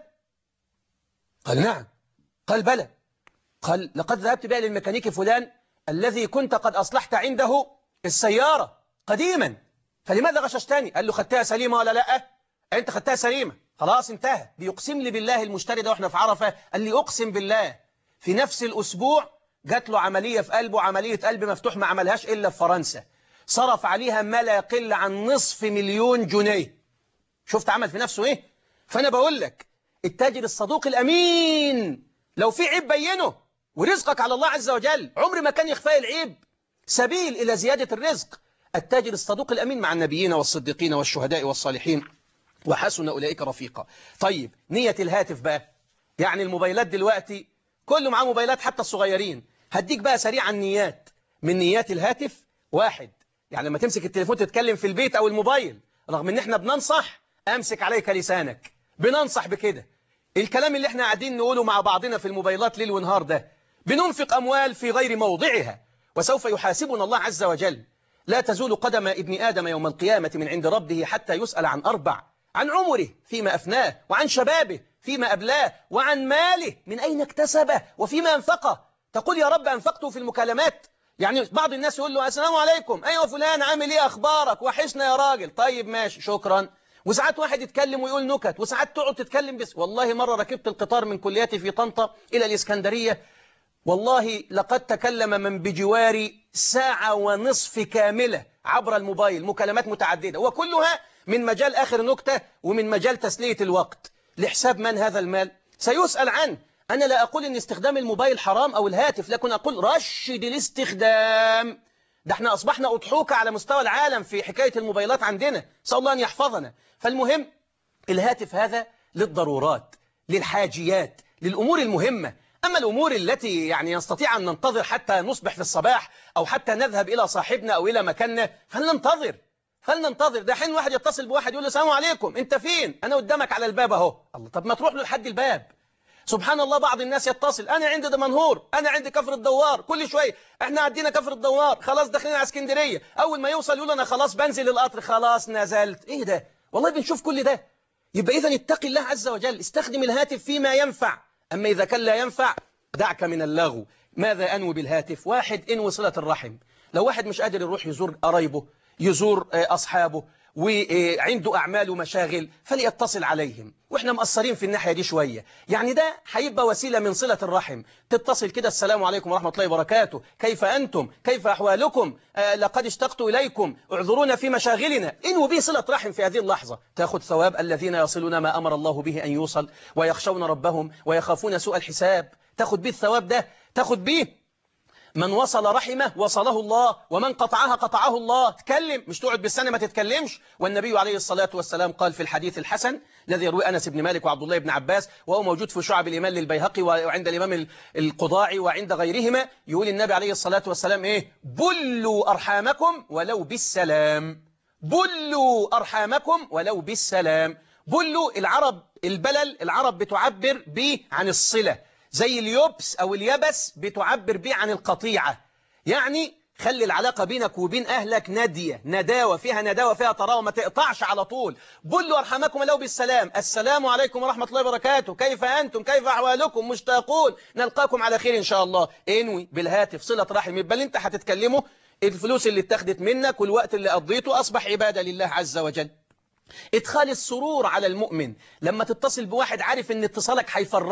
قال نعم. قال بلى. قال لقد ذهبت بها للميكانيكي فلان الذي كنت قد أصلحت عنده السيارة قديما، فلماذا غششتني؟ قال له خدتها سليمة ولا لا؟ أنت خدتها سليمة، خلاص انتهى. بيقسم لي بالله المشتري ده واحنا في عرفة، قال لي أقسم بالله في نفس الأسبوع جات له عملية في قلبه، عملية قلب مفتوح ما عملهاش إلا في فرنسا، صرف عليها ما لا يقل عن نصف مليون جنيه. شفت عمل في نفسه إيه؟ فأنا بقول لك التاجر الصدوق الأمين لو في عيب بينه، ورزقك على الله عز وجل، عمر ما كان يخفى العيب، سبيل إلى زيادة الرزق. التاجر الصدوق الأمين مع النبيين والصديقين والشهداء والصالحين وحسن أولئك رفيقا. طيب نية الهاتف بقى، يعني الموبايلات دلوقتي كله معاه موبايلات حتى الصغيرين. هديك بقى سريعا نيات من نيات الهاتف. واحد، يعني لما تمسك التليفون تتكلم في البيت أو الموبايل، رغم ان احنا بننصح أمسك عليك لسانك، بننصح بكده. الكلام اللي احنا قاعدين نقوله مع بعضنا في الموبايلات ليل ونهار ده، بننفق أموال في غير موضعها، وسوف يحاسبنا الله عز وجل. لا تزول قدم ابن آدم يوم القيامة من عند ربه حتى يسأل عن أربع: عن عمره فيما أفناه، وعن شبابه فيما أبلاه، وعن ماله من أين اكتسبه وفيما أنفقه. تقول يا رب أنفقته في المكالمات؟ يعني بعض الناس يقول له السلام عليكم، أيوة فلان عامل إيه أخبارك، وحشنا يا راجل، طيب ماشي شكرا. وساعات واحد يتكلم ويقول نكت، وساعات تقعد تتكلم بس. والله مرة ركبت القطار من كلياتي في طنطا إلى الإسكندرية، والله لقد تكلم من بجواري ساعة ونصف كاملة عبر الموبايل، مكالمات متعددة، وكلها من مجال آخر نكتة ومن مجال تسلية الوقت. لحساب من هذا المال؟ سيسأل عنه. أنا لا أقول أن استخدام الموبايل حرام أو الهاتف، لكن أقول رشد الاستخدام. ده احنا أصبحنا أضحوكة على مستوى العالم في حكاية الموبايلات عندنا، نسأل الله أن يحفظنا. فالمهم الهاتف هذا للضرورات، للحاجيات، للأمور المهمة. أما الأمور التي يعني نستطيع أن ننتظر حتى نصبح في الصباح أو حتى نذهب إلى صاحبنا أو إلى مكاننا، فلننتظر فلننتظر. ده حين واحد يتصل بواحد يقول له السلام عليكم، أنت فين؟ أنا قدامك على الباب أهو. الله، طب ما تروح له لحد الباب. سبحان الله، بعض الناس يتصل أنا عندي دمنهور، أنا عندي كفر الدوار، كل شوية إحنا عندنا كفر الدوار، خلاص داخلين على اسكندرية، أول ما يوصل يقول أنا خلاص بنزل القطر، خلاص نزلت. إيه ده؟ والله بنشوف كل ده. يبقى إذن اتقي الله عز وجل، استخدم الهاتف فيما ينفع. أما إذا كان لا ينفع دعك من اللغو. ماذا أنوي بالهاتف؟ واحد، انوي صلة الرحم. لو واحد مش قادر يروح يزور قرايبه، يزور أصحابه، وعنده أعمال ومشاغل، فليتصل عليهم. وإحنا مقصرين في الناحية دي شوية، يعني ده هيبقى وسيلة من صلة الرحم. تتصل كده السلام عليكم ورحمة الله وبركاته، كيف أنتم، كيف أحوالكم، آه لقد اشتقت إليكم، اعذرونا في مشاغلنا. انو به صلة رحم في هذه اللحظة، تأخذ ثواب الذين يصلون ما أمر الله به أن يوصل ويخشون ربهم ويخافون سوء الحساب. تأخذ به الثواب ده، تأخذ به من وصل رحمه وصله الله، ومن قطعها قطعه الله. تكلم، مش تقعد بالسنة ما تتكلمش. والنبي عليه الصلاة والسلام قال في الحديث الحسن الذي يروي أنس بن مالك وعبد الله بن عباس، وهو موجود في شعب الإيمان للبيهقي وعند الإمام القضاعي وعند غيرهما، يقول النبي عليه الصلاة والسلام إيه؟ بلوا أرحامكم ولو بالسلام. بلوا أرحامكم ولو بالسلام. بلوا، العرب البلل، العرب بتعبر به عن الصلة، زي اليبس أو اليبس بتعبر به عن القطيعة. يعني خلي العلاقة بينك وبين أهلك نادية، نداوة، فيها نداوة، فيها طراوة، ما تقطعش على طول. بلوا أرحمكم ولو بالسلام. السلام عليكم ورحمة الله وبركاته، كيف أنتم، كيف أحوالكم، مشتاقون، نلقاكم على خير إن شاء الله. انوي بالهاتف صلة رحم. يبقى اللي انت هتتكلمه، الفلوس اللي اتخذت منك والوقت اللي قضيته أصبح عبادة لله عز وجل. ادخال السرور على المؤمن، لما تتصل بواحد عارف ان اتصالك هيفرحه،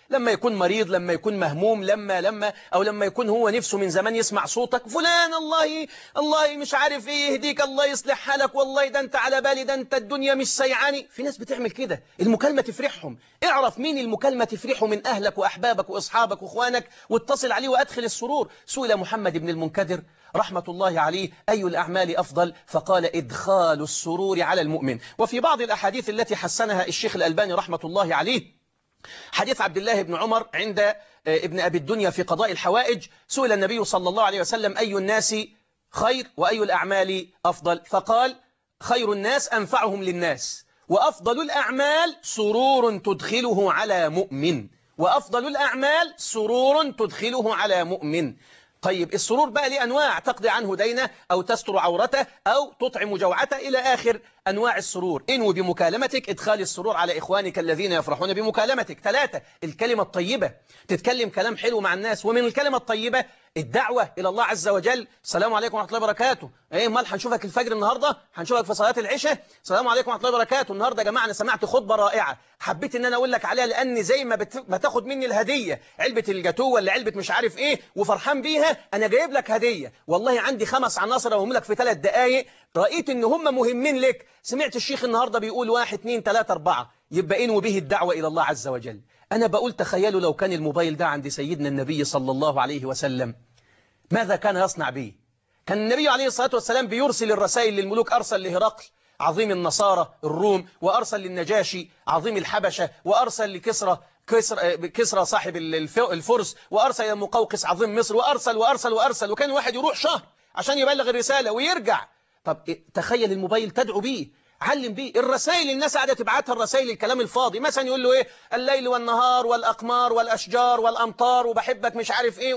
لما يكون مريض، لما يكون مهموم، لما لما أو لما يكون هو نفسه من زمان يسمع صوتك، فلان الله الله مش عارف إيه يهديك، الله يصلح حالك، والله ده أنت على بالي، ده أنت الدنيا مش سيعاني. في ناس بتعمل كده، المكالمة تفرحهم. اعرف مين المكالمة تفرحه من أهلك وأحبابك وأصحابك وإخوانك، واتصل عليه وأدخل السرور. سئل محمد بن المنكدر رحمة الله عليه أي الأعمال أفضل؟ فقال إدخال السرور على المؤمن. وفي بعض الأحاديث التي حسنها الشيخ الألباني رحمة الله عليه، حديث عبد الله بن عمر عند ابن أبي الدنيا في قضاء الحوائج، سئل النبي صلى الله عليه وسلم أي الناس خير وأي الأعمال أفضل؟ فقال خير الناس أنفعهم للناس، وأفضل الأعمال سرور تدخله على مؤمن، وأفضل الأعمال سرور تدخله على مؤمن. طيب السرور بقى ليه أنواع، تقضي عنه دينه أو تستر عورته أو تطعم جوعته إلى آخر أنواع السرور. انوي بمكالمتك إدخال السرور على إخوانك الذين يفرحون بمكالمتك. ثلاثة، الكلمة الطيبة، تتكلم كلام حلو مع الناس. ومن الكلمة الطيبة الدعوة إلى الله عز وجل. السلام عليكم ورحمة الله وبركاته. إيه مال هنشوفك الفجر النهاردة، هنشوفك في صلاة العشاء. السلام عليكم ورحمة الله وبركاته. النهاردة يا جماعة أنا سمعت خطبة رائعة، حبيت إن أنا أقول لك عليها، لأن زي ما بت... بتاخد مني الهدية علبة الجاتو ولا علبة مش عارف إيه وفرحان بيها، أنا جايب لك هدية. والله عندي خمس عناصر أقوم لك في ثلاث دقائق، رأيت إن هم مهمين لك. سمعت الشيخ النهاردة بيقول واحد اثنين ثلاثة أربعة، يبقى إنو به الدعوة إلى الله عز وجل. أنا بقول تخيلوا لو كان الموبايل ده عند سيدنا النبي صلى الله عليه وسلم، ماذا كان يصنع به؟ كان النبي عليه الصلاة والسلام بيرسل الرسائل للملوك، أرسل لهرقل عظيم النصارى الروم، وأرسل للنجاشي عظيم الحبشة، وأرسل لكسرى كسرى, كسرى صاحب الفرس، وأرسل إلى مقوقس عظيم مصر، وأرسل وأرسل وأرسل، وكان واحد يروح شهر عشان يبلغ الرسالة ويرجع. طب تخيل الموبايل تدعو بيه، علم بيه. الرسائل الناس قاعدة تبعتها الرسائل الكلام الفاضي، مثلا يقول له إيه الليل والنهار والأقمار والأشجار والأمطار وبحبك مش عارف إيه،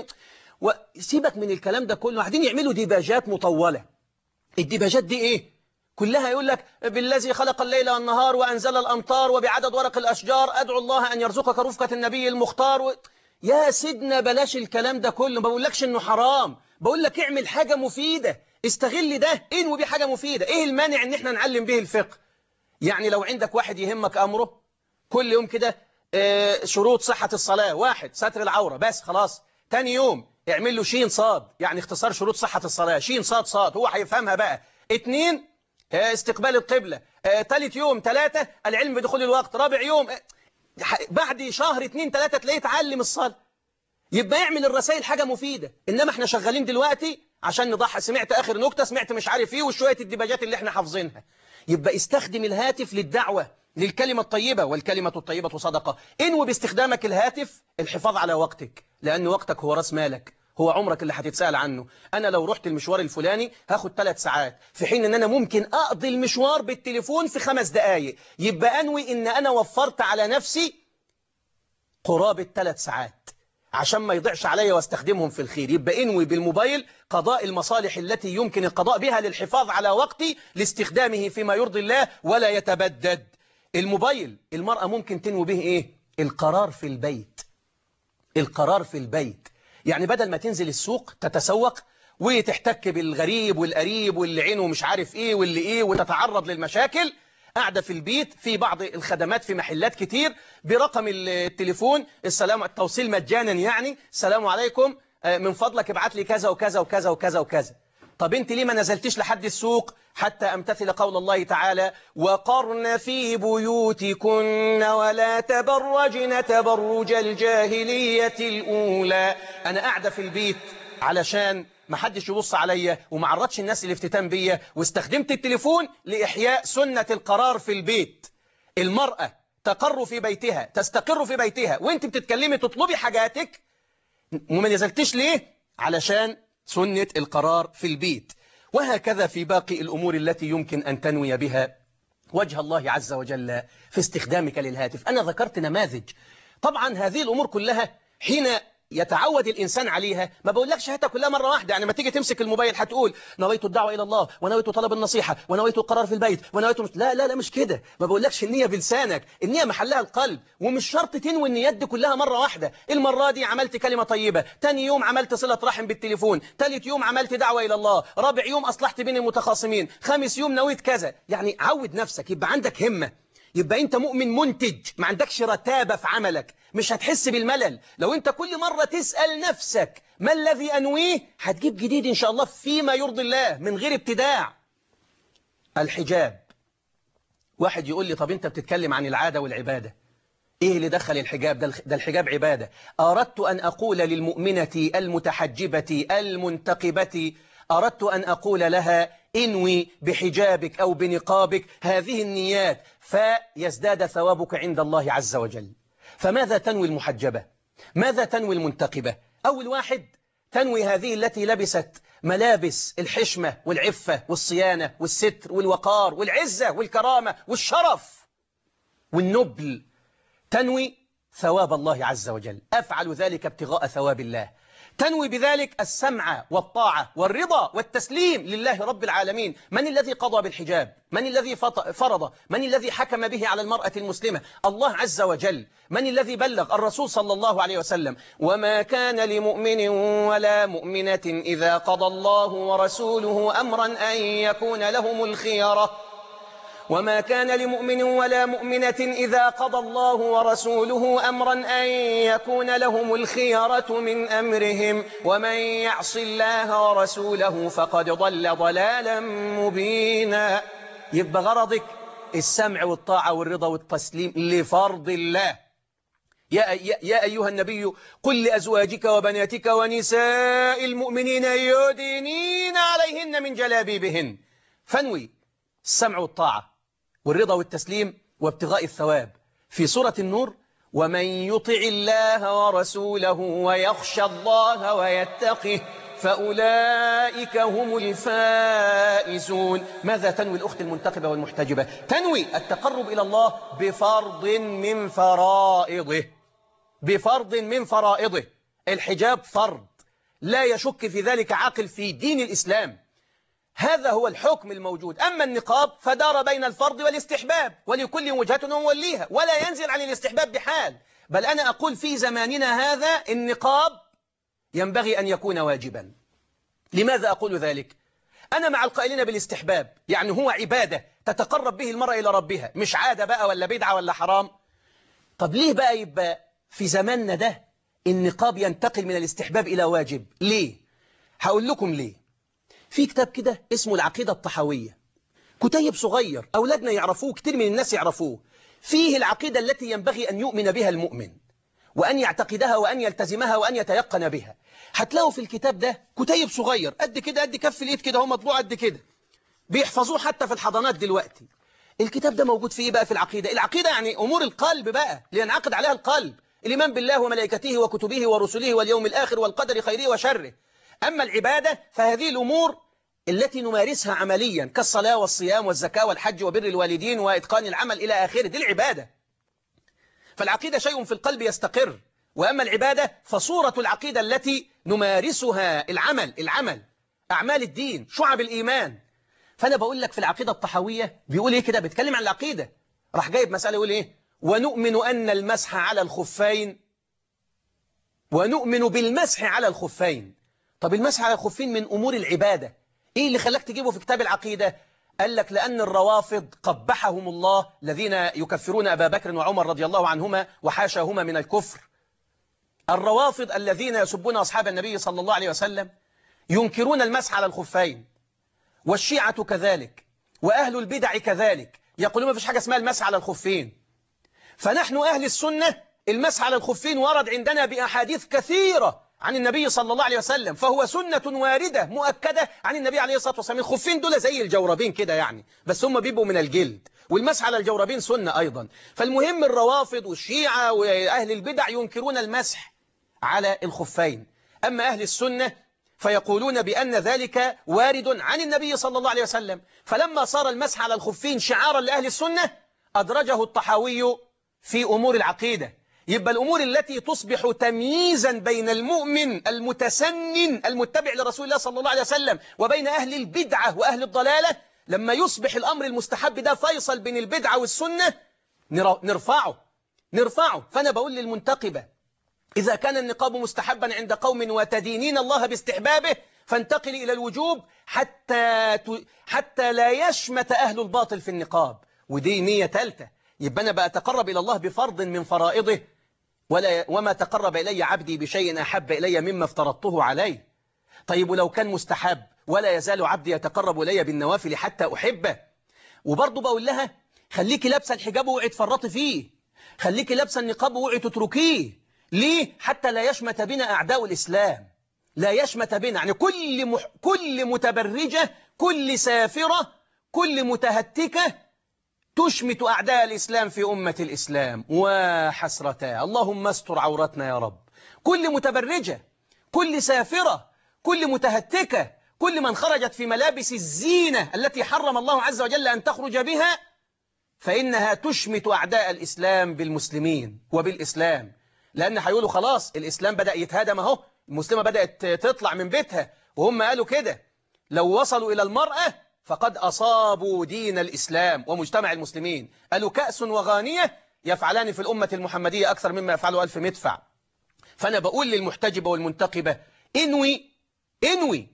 وسيبك من الكلام ده كله. قاعدين يعملوا ديباجات مطولة. الديباجات دي إيه؟ كلها يقول لك بالذي خلق الليل والنهار وأنزل الأمطار وبعدد ورق الأشجار أدعو الله أن يرزقك رفقة النبي المختار و... يا سيدنا بلاش الكلام ده كله. ما بقولكش إنه حرام، بقول لك اعمل حاجة مفيدة، استغل ده، انوي بيه حاجة مفيدة. إيه المانع إن إحنا نعلم به الفقه؟ يعني لو عندك واحد يهمك أمره كل يوم كده، آه شروط صحة الصلاة، واحد ستر العورة بس خلاص. تاني يوم اعمل له شين صاد، يعني اختصار شروط صحة الصلاة، شين صاد صاد، هو هيفهمها بقى. اتنين استقبال القبلة. ثالث يوم ثلاثة العلم بدخول الوقت. رابع يوم بعد شهر اتنين ثلاثة تلاقيه تعلم الصلاة. يبقى يعمل الرسائل حاجة مفيدة. إنما احنا شغالين دلوقتي عشان نضحى، سمعت آخر نكتة، سمعت مش عارف ايه، وشوية الديباجات اللي احنا حافظينها. يبقى استخدم الهاتف للدعوة، للكلمة الطيبة، والكلمة الطيبة صدقة. انوي باستخدامك الهاتف الحفاظ على وقتك، لأن وقتك هو راس مالك، هو عمرك اللي هتتسأل عنه. أنا لو رحت المشوار الفلاني هاخد ثلاث ساعات، في حين أن أنا ممكن أقضي المشوار بالتليفون في خمس دقايق. يبقى أنوي أن أنا وفرت على نفسي قرابة ثلاث ساعات عشان ما يضيعش عليا واستخدمهم في الخير. يبقى انوي بالموبايل قضاء المصالح التي يمكن القضاء بها للحفاظ على وقتي لاستخدامه فيما يرضي الله ولا يتبدد. الموبايل المرأة ممكن تنوي به إيه؟ القرار في البيت. القرار في البيت يعني بدل ما تنزل السوق تتسوق وتحتك بالغريب والقريب واللي عينه مش عارف ايه واللي ايه وتتعرض للمشاكل، قاعدة في البيت في بعض الخدمات في محلات كتير برقم التليفون، السلام التوصيل مجانا، يعني السلام عليكم من فضلك ابعت لي كذا وكذا وكذا وكذا وكذا. طب انت ليه ما نزلتش لحد السوق حتى امتثل قول الله تعالى وقرن في بيوتكن ولا تبرجن تبرج الجاهلية الأولى؟ أنا قاعدة في البيت علشان ما حدش يبص عليا وما عرضش الناس الافتتان بيا، واستخدمت التليفون لإحياء سنة القرار في البيت. المرأة تقر في بيتها، تستقر في بيتها، وانت بتتكلمي تطلبي حاجاتك وما نزلتش ليه؟ علشان سنة القرار في البيت. وهكذا في باقي الأمور التي يمكن أن تنوي بها وجه الله عز وجل في استخدامك للهاتف. أنا ذكرت نماذج. طبعا هذه الأمور كلها حين يتعود الإنسان عليها، ما بقولكش هاتها كلها مرة واحدة. يعني ما تيجي تمسك الموبايل هتقول نويت الدعوة إلى الله ونويت طلب النصيحة ونويت القرار في البيت ونويت مش... لا لا لا مش كده. ما بقولكش النية بلسانك، النية محلها القلب، ومش شرط تنوي النيات دي كلها مرة واحدة. المرة دي عملت كلمة طيبة، تاني يوم عملت صلة رحم بالتليفون، تالت يوم عملت دعوة إلى الله، رابع يوم أصلحت بين المتخاصمين، خامس يوم نويت كذا. يعني عود نفسك، يبقى عندك همة. يبقى أنت مؤمن منتج، ما عندكش رتابة في عملك، مش هتحس بالملل. لو أنت كل مرة تسأل نفسك ما الذي أنويه هتجيب جديد إن شاء الله فيما يرضي الله من غير ابتداع. الحجاب. واحد يقول لي طب أنت بتتكلم عن العادة والعبادة، إيه اللي دخل الحجاب؟ ده الحجاب عبادة. أردت أن أقول للمؤمنة المتحجبة المنتقبة، أردت أن أقول لها انوي بحجابك أو بنقابك هذه النيات فيزداد ثوابك عند الله عز وجل. فماذا تنوي المحجبة؟ ماذا تنوي المنتقبة؟ أول واحد تنوي هذه التي لبست ملابس الحشمة والعفة والصيانة والستر والوقار والعزة والكرامة والشرف والنبل، تنوي ثواب الله عز وجل، أفعل ذلك ابتغاء ثواب الله. تنوي بذلك السمع والطاعة والرضا والتسليم لله رب العالمين. من الذي قضى بالحجاب؟ من الذي فرض؟ من الذي حكم به على المرأة المسلمة؟ الله عز وجل. من الذي بلغ؟ الرسول صلى الله عليه وسلم. وما كان لمؤمن ولا مؤمنة إذا قضى الله ورسوله أمرا أن يكون لهم الخيرة وما كان لمؤمن ولا مؤمنة إذا قضى الله ورسوله أمرا أن يكون لهم الخيرة من أمرهم ومن يعص الله ورسوله فقد ضل ضلالا مبينا. يبقى غرضك السمع والطاعة والرضا والتسليم لفرض الله. يا, يا, يا أيها النبي قل لأزواجك وبناتك ونساء المؤمنين يدنين عليهن من جلابيبهن. فانوي السمع والطاعة والرضا والتسليم وابتغاء الثواب. في سورة النور ومن يطع الله ورسوله ويخشى الله ويتقه فأولئك هم الفائزون. ماذا تنوي الأخت المنتقبة والمحتجبة؟ تنوي التقرب إلى الله بفرض من فرائضه، بفرض من فرائضه. الحجاب فرض لا يشك في ذلك عاقل في دين الإسلام، هذا هو الحكم الموجود. أما النقاب فدار بين الفرض والاستحباب، ولكل وجهة وموليها، ولا ينزل عن الاستحباب بحال. بل أنا أقول في زماننا هذا النقاب ينبغي أن يكون واجبا. لماذا أقول ذلك؟ أنا مع القائلين بالاستحباب، يعني هو عبادة تتقرب به المرأة إلى ربها، مش عادة بقى ولا بدعة ولا حرام. طب ليه بقى يبقى في زماننا ده النقاب ينتقل من الاستحباب إلى واجب؟ ليه؟ هقول لكم ليه. في كتاب كده اسمه العقيدة الطحاوية، كتيب صغير أولادنا يعرفوه، كتير من الناس يعرفوه. فيه العقيدة التي ينبغي أن يؤمن بها المؤمن وأن يعتقدها وأن يلتزمها وأن يتيقن بها. هتلاقوا في الكتاب ده كتيب صغير قد كده، قد كف الإيد كده، هو مطبوع قد كده، بيحفظوه حتى في الحضانات دلوقتي. الكتاب ده موجود فيه بقى في العقيدة. العقيدة يعني أمور القلب بقى لينعقد عليها القلب، الإيمان بالله وملائكته وكتبه ورسله واليوم الآخر والقدر خيره وشره. أما العبادة فهذه الأمور التي نمارسها عمليا كالصلاة والصيام والزكاة والحج وبر الوالدين وإتقان العمل إلى آخره، دي العبادة. فالعقيدة شيء في القلب يستقر، وأما العبادة فصورة العقيدة التي نمارسها العمل العمل أعمال الدين، شعب الإيمان. فأنا بقول لك في العقيدة الطحاوية بيقول إيه كده، بيتكلم عن العقيدة، راح جايب مسألة يقول إيه: ونؤمن أن المسح على الخفين ونؤمن بالمسح على الخفين. طب المسح على الخفين من أمور العبادة، إيه اللي خلاك تجيبه في كتاب العقيدة؟ قال لك لأن الروافض قبحهم الله، الذين يكفرون أبا بكر وعمر رضي الله عنهما وحاشاهما من الكفر. الروافض الذين يسبون أصحاب النبي صلى الله عليه وسلم ينكرون المسح على الخفين، والشيعة كذلك، وأهل البدع كذلك، يقولون ما فيش حاجة اسمها المسح على الخفين. فنحن أهل السنة المسح على الخفين ورد عندنا بأحاديث كثيرة عن النبي صلى الله عليه وسلم، فهو سنة واردة مؤكدة عن النبي عليه الصلاة والسلام. الخفين دول زي الجوربين كده يعني، بس هم بيبقوا من الجلد، والمسح على الجوربين سنة أيضا. فالمهم الروافض والشيعة وأهل البدع ينكرون المسح على الخفين، أما أهل السنة فيقولون بأن ذلك وارد عن النبي صلى الله عليه وسلم. فلما صار المسح على الخفين شعارا لأهل السنة أدرجه الطحاوي في أمور العقيدة. يبقى الأمور التي تصبح تمييزا بين المؤمن المتسنن المتبع لرسول الله صلى الله عليه وسلم وبين أهل البدعة وأهل الضلالة، لما يصبح الأمر المستحب ده فيصل بين البدعة والسنة نرفعه نرفعه. فأنا بقول للمنتقبة إذا كان النقاب مستحبا عند قوم وتدينين الله باستحبابه فانتقل إلى الوجوب حتى حتى لا يشمت أهل الباطل في النقاب. ودي نية ثالثة، يبقى أنا بأتقرب إلى الله بفرض من فرائضه، ولا وما تقرب إلي عبدي بشيء أحب إلي مما افترضته عليه. طيب ولو كان مستحب، ولا يزال عبدي يتقرب إلي بالنوافل حتى أحبه. وبرضه بقول لها خليكي لابسه الحجاب واوعي تفرطي فيه، خليكي لابسه النقاب واوعي تتركيه. ليه؟ حتى لا يشمت بنا أعداء الإسلام، لا يشمت بنا، يعني كل مح... كل متبرجة، كل سافرة، كل متهتكة تشمت أعداء الإسلام في أمة الإسلام. وحسرتا، اللهم استر عورتنا يا رب. كل متبرجة، كل سافرة، كل متهتكة، كل من خرجت في ملابس الزينة التي حرم الله عز وجل أن تخرج بها، فإنها تشمت أعداء الإسلام بالمسلمين وبالإسلام. لأن هيقولوا خلاص الإسلام بدأ يتهدم اهو، المسلمة بدأت تطلع من بيتها، وهم قالوا كده لو وصلوا إلى المرأة فقد أصابوا دين الإسلام ومجتمع المسلمين. قالوا كأس وغانية يفعلان في الأمة المحمدية أكثر مما يفعله ألف مدفع. فأنا بقول للمحتجبة والمنتقبة انوي انوي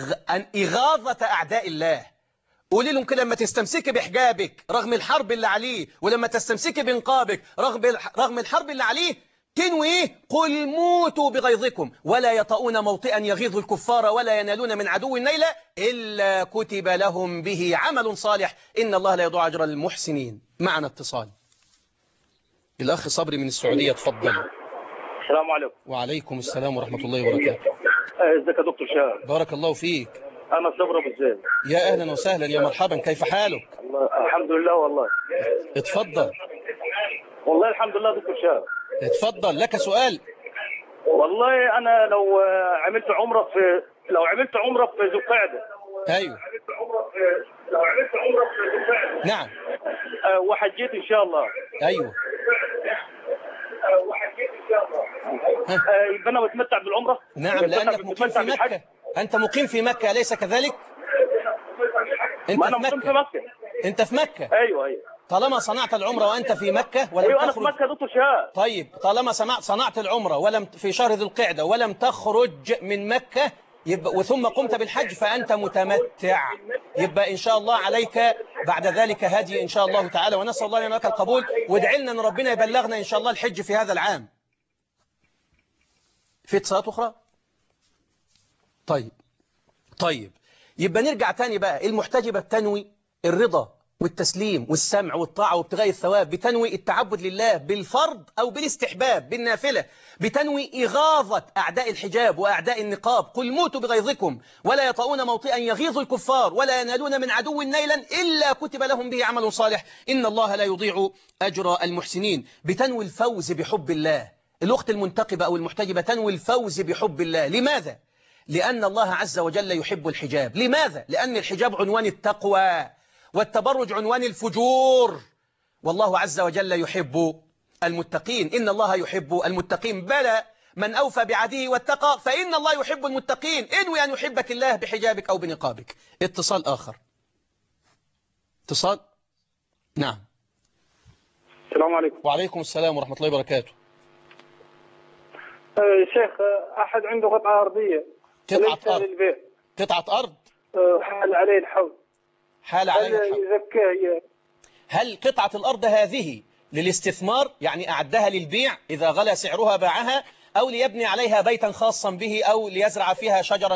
إغاظة أعداء الله. قولي لهم كده لما تستمسكي بحجابك رغم الحرب اللي عليه، ولما تستمسكي بنقابك رغم رغم الحرب اللي عليه، تنوي ايه؟ قل موتوا بغيظكم ولا يطؤون موطئا يغيظ الكفار ولا ينالون من عدو نيلا إلا كتب لهم به عمل صالح إن الله لا يضيع أجر المحسنين. معنا اتصال. الأخ صبري من السعودية، تفضل.
السلام عليكم.
وعليكم السلام ورحمة الله وبركاته.
ازيك يا دكتور شهاب؟
بارك الله فيك.
انا صبري ابو زيد.
يا أهلا وسهلا، يا مرحبا، كيف حالك؟
الله الحمد لله والله.
اتفضل.
والله الحمد لله دكتور شهاب.
اتفضل، لك سؤال.
والله انا لو عملت عمره في لو عملت عمره في ذو القعده.
ايوه.
لو عملت عمره في ذو القعده.
نعم.
أه وحجيت ان شاء الله.
ايوه.
أه وحجيت ان شاء الله. أه يبقى انا متمتع بالعمره؟
نعم، لانك مقيم في مكه. انت مقيم في مكه اليس كذلك؟ انت
ما انا
في
مقيم
مكه.
في مكه.
انت في مكه.
ايوه ايوه.
طالما صنعت العمره وانت في مكه ولم
ايوه انا
تخرج.
في مكه يا دكتور شهاب.
طيب طالما صنعت صنعت العمره ولم في شهر ذو القعده ولم تخرج من مكه، يبقى وثم قمت بالحج فانت متمتع. يبقى ان شاء الله عليك بعد ذلك هدي ان شاء الله تعالى، ونسال الله لنا القبول، وادعي لنا ان ربنا يبلغنا ان شاء الله الحج في هذا العام. في اتصالات اخرى؟ طيب طيب يبقى نرجع تاني بقى. المحتجبة بتنوي الرضا والتسليم والسمع والطاعة وابتغاء الثواب، بتنوي التعبد لله بالفرض أو بالاستحباب بالنافلة، بتنوي إغاظة أعداء الحجاب وأعداء النقاب. قل موتوا بغيظكم ولا يطؤون موطئا يغيظ الكفار ولا ينالون من عدو نيلا إلا كتب لهم به عمل صالح إن الله لا يضيع أجر المحسنين. بتنوي الفوز بحب الله. الأخت المنتقبة أو المحتجبة تنوي الفوز بحب الله. لماذا؟ لأن الله عز وجل يحب الحجاب. لماذا؟ لأن الحجاب عنوان التقوى والتبرج عنوان الفجور، والله عز وجل يحب المتقين. إن الله يحب المتقين. بلى من أوفى بعهده واتقى فإن الله يحب المتقين. انوي أن يحبك الله بحجابك أو بنقابك. اتصال آخر. اتصال. نعم.
السلام عليكم.
وعليكم السلام ورحمة الله وبركاته.
أه شيخ، أحد عنده قطعة أرضية
قطعة أرض.
للبيع.
قطعة أرض.
أه حال عليه الحول.
حال عليه الحول.
هل يزكاه؟
هل قطعة الأرض هذه للاستثمار، يعني أعدها للبيع إذا غلى سعرها باعها، أو ليبني عليها بيتا خاصا به، أو ليزرع فيها شجرا؟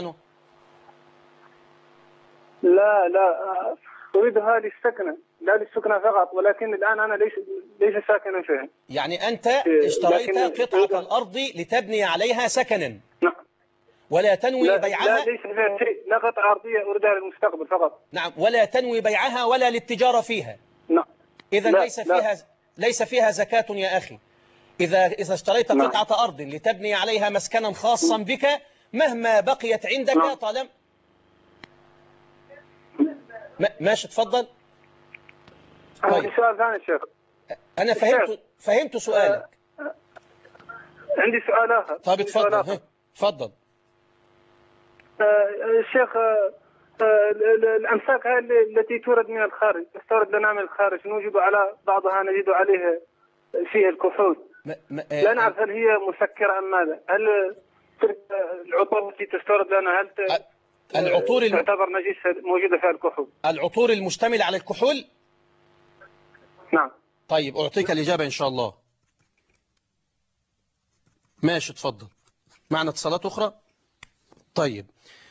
لا لا أريدها للسكنة، لا للسكنة فقط، ولكن الآن أنا ليس ليس ساكنا فيها.
يعني أنت اشتريت قطعة الأرض لتبني عليها سكنا.
نعم.
ولا تنوي
لا
بيعها.
لا ليس فيها شيء، لا قطعة أرضية أريدها للمستقبل فقط.
نعم. ولا تنوي بيعها ولا للتجارة فيها.
نعم.
إذا ليس فيها ليس فيها زكاة يا أخي. إذا إذا اشتريت
نعم.
قطعة أرض لتبني عليها مسكنا خاصا بك، مهما بقيت عندك
نعم.
طالما ماشي. تفضل.
طيب. سؤال ثاني شيخ.
أنا فهمت فهمت سؤالك.
أه عندي سؤال آخر.
طيب اتفضل. تفضل.
الشيخ، الأمساك التي تورد من الخارج، تستورد لنا من الخارج، نوجد على بعضها نجد عليه فيه الكحول. لا نعرف هل هي مسكرة أم ماذا. هل العطور التي تستورد لنا هل
العطور الم...
تعتبر نجسة موجودة فيها الكحول؟
العطور المشتملة على الكحول؟
نعم.
طيب أعطيك الإجابة إن شاء الله. ماشي اتفضل. معنا اتصالات أخرى. طيب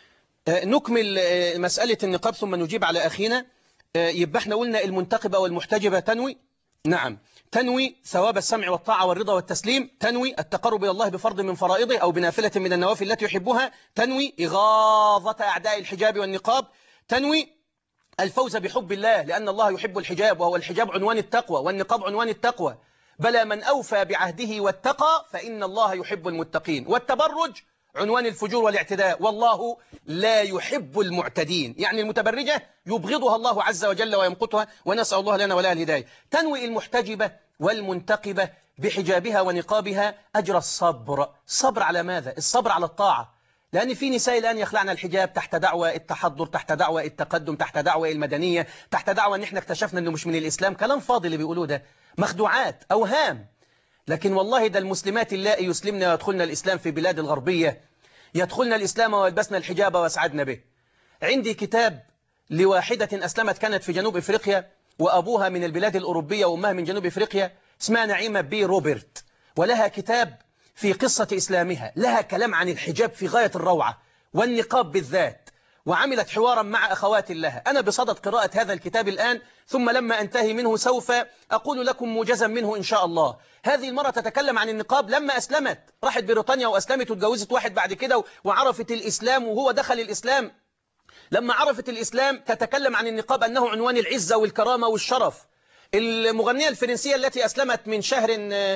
نكمل مسألة النقاب ثم نجيب على أخينا. يبقى احنا قلنا المنتقبة والمحتجبة تنوي، نعم، تنوي ثواب السمع والطاعة والرضا والتسليم، تنوي التقرب إلى الله بفرض من فرائضه أو بنافلة من النوافل التي يحبها، تنوي إغاظة أعداء الحجاب والنقاب، تنوي الفوز بحب الله لأن الله يحب الحجاب وهو الحجاب عنوان التقوى والنقاب عنوان التقوى. بلى من أوفى بعهده واتقى فإن الله يحب المتقين. والتبرج عنوان الفجور والاعتداء والله لا يحب المعتدين، يعني المتبرجة يبغضها الله عز وجل ويمقتها، ونسأل الله لنا ولا الهداية. تنوي المحتجبة والمنتقبة بحجابها ونقابها أجر الصبر. الصبر على ماذا؟ الصبر على الطاعة، لأن في نساء الآن يخلعن الحجاب تحت دعوة التحضر، تحت دعوة التقدم، تحت دعوة المدنية، تحت دعوة أن احنا اكتشفنا أنه مش من الإسلام. كلام فاضي اللي بيقولوه ده، مخدوعات، أوهام. لكن والله ده المسلمات اللائي يسلمنا ويدخلن الإسلام في بلاد الغربية، يدخلن الإسلام ويلبسن الحجاب واسعدن به. عندي كتاب لواحدة أسلمت كانت في جنوب إفريقيا وأبوها من البلاد الأوروبية وأمها من جنوب إفريقيا، اسمها نعيمة بي روبرت، ولها كتاب في قصة إسلامها، لها كلام عن الحجاب في غاية الروعة والنقاب بالذات، وعملت حوارا مع أخوات لها. أنا بصدد قراءة هذا الكتاب الآن، ثم لما أنتهي منه سوف أقول لكم موجزا منه إن شاء الله. هذه المرة تتكلم عن النقاب لما أسلمت، راحت بريطانيا وأسلمت واتجوزت واحد بعد كده وعرفت الإسلام وهو دخل الإسلام. لما عرفت الإسلام تتكلم عن النقاب أنه عنوان العزة والكرامة والشرف. المغنية الفرنسية التي أسلمت من شهر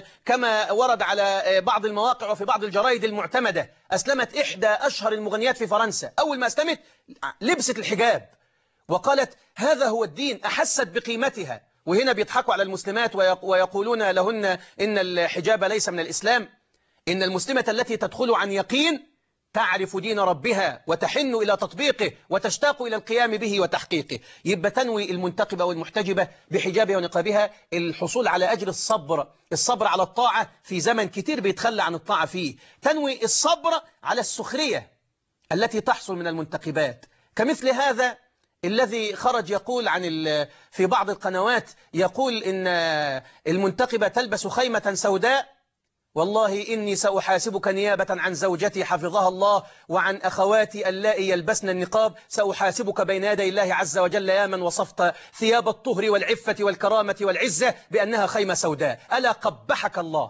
كما ورد على بعض المواقع وفي بعض الجرائد المعتمدة، أسلمت إحدى أشهر المغنيات في فرنسا، أول ما أسلمت لبست الحجاب وقالت هذا هو الدين، أحست بقيمتها. وهنا بيضحكوا على المسلمات ويقولون لهن إن الحجاب ليس من الإسلام. إن المسلمة التي تدخل عن يقين تعرف دين ربها وتحن إلى تطبيقه وتشتاق إلى القيام به وتحقيقه. يبقى تنوي المنتقبة والمحتجبة بحجابها ونقابها الحصول على أجر الصبر، الصبر على الطاعة في زمن كتير بيتخلى عن الطاعة فيه. تنوي الصبر على السخرية التي تحصل من المنتقبات، كمثل هذا الذي خرج يقول عن في بعض القنوات، يقول إن المنتقبة تلبس خيمة سوداء، والله إني سأحاسبك نيابة عن زوجتي حفظها الله وعن أخواتي اللائي يلبسن النقاب، سأحاسبك بين يدي الله عز وجل يا من وصفت ثياب الطهر والعفة والكرامة والعزة بأنها خيمة سوداء. ألا قبحك الله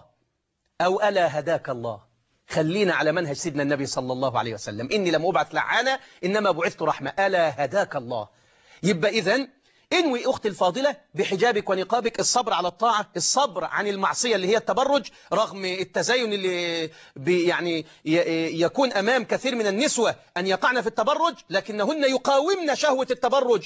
أو ألا هداك الله. خلينا على منهج سيدنا النبي صلى الله عليه وسلم، إني لم أبعث لعانا إنما بعثت رحمة. ألا هداك الله. يبقى إذن انوي أختي الفاضلة بحجابك ونقابك الصبر على الطاعة، الصبر عن المعصية اللي هي التبرج، رغم التزين اللي يعني يكون أمام كثير من النسوة أن يقعن في التبرج، لكنهن يقاومن شهوة التبرج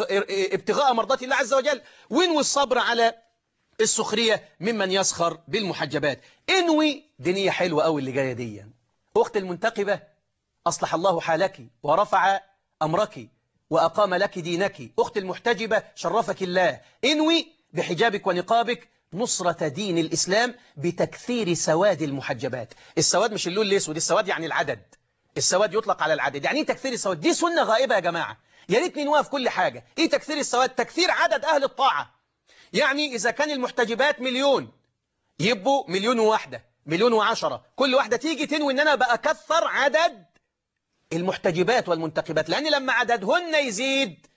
ابتغاء مرضات الله عز وجل. وانوي الصبر على السخرية ممن يسخر بالمحجبات. انوي دنيا حلوة أوي اللي جاية دي. أخت المنتقبة أصلح الله حالك ورفع أمرك وأقام لك دينك. أخت المحتجبة شرفك الله. انوي بحجابك ونقابك نصرة دين الإسلام بتكثير سواد المحجبات. السواد مش اللون الأسود، السواد يعني العدد، السواد يطلق على العدد. يعني ايه تكثير السواد؟ دي سنة غائبة يا جماعة، يا ريت ننوها في كل حاجة. ايه تكثير السواد؟ تكثير عدد أهل الطاعة. يعني إذا كان المحتجبات مليون يبقوا مليون وواحدة، مليون وعشرة، كل واحدة تيجي تنوي إن أنا بقى كثر عدد المحتجبات والمنتقبات، لأن لما عددهن يزيد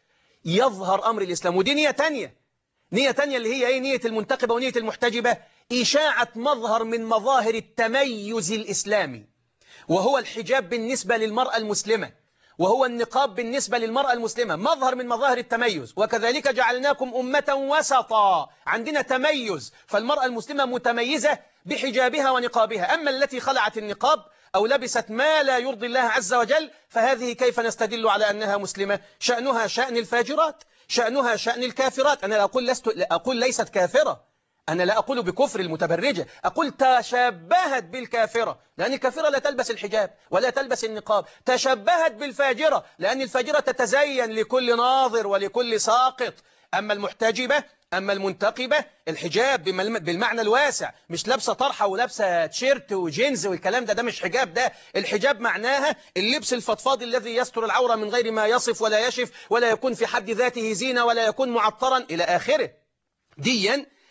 يظهر أمر الإسلام. ودي نية تانية، نية تانية اللي هي إيه؟ نية المنتقبة ونية المحتجبة إشاعة مظهر من مظاهر التميز الإسلامي، وهو الحجاب بالنسبة للمرأة المسلمة، وهو النقاب بالنسبة للمرأة المسلمة، مظهر من مظاهر التميز. وكذلك جعلناكم أمة وسطا، عندنا تميز، فالمرأة المسلمة متميزة بحجابها ونقابها. أما التي خلعت النقاب أو لبست ما لا يرضي الله عز وجل فهذه كيف نستدل على أنها مسلمة؟ شأنها شأن الفاجرات، شأنها شأن الكافرات. أنا لا أقول, لست لا أقول ليست كافرة، أنا لا أقول بكفر المتبرجة، أقول تشبهت بالكافرة، لأن الكافرة لا تلبس الحجاب ولا تلبس النقاب. تشبهت بالفاجرة لأن الفاجرة تتزين لكل ناظر ولكل ساقط. أما المحتجبة، أما المنتقبة، الحجاب بالمعنى الواسع، مش لابسة طرحة ولابسة تيشيرت وجينز والكلام ده، ده مش حجاب. ده الحجاب معناها اللبس الفضفاض الذي يستر العورة من غير ما يصف ولا يشف ولا يكون في حد ذاته زينة ولا يكون معطرا إلى آخره. ديا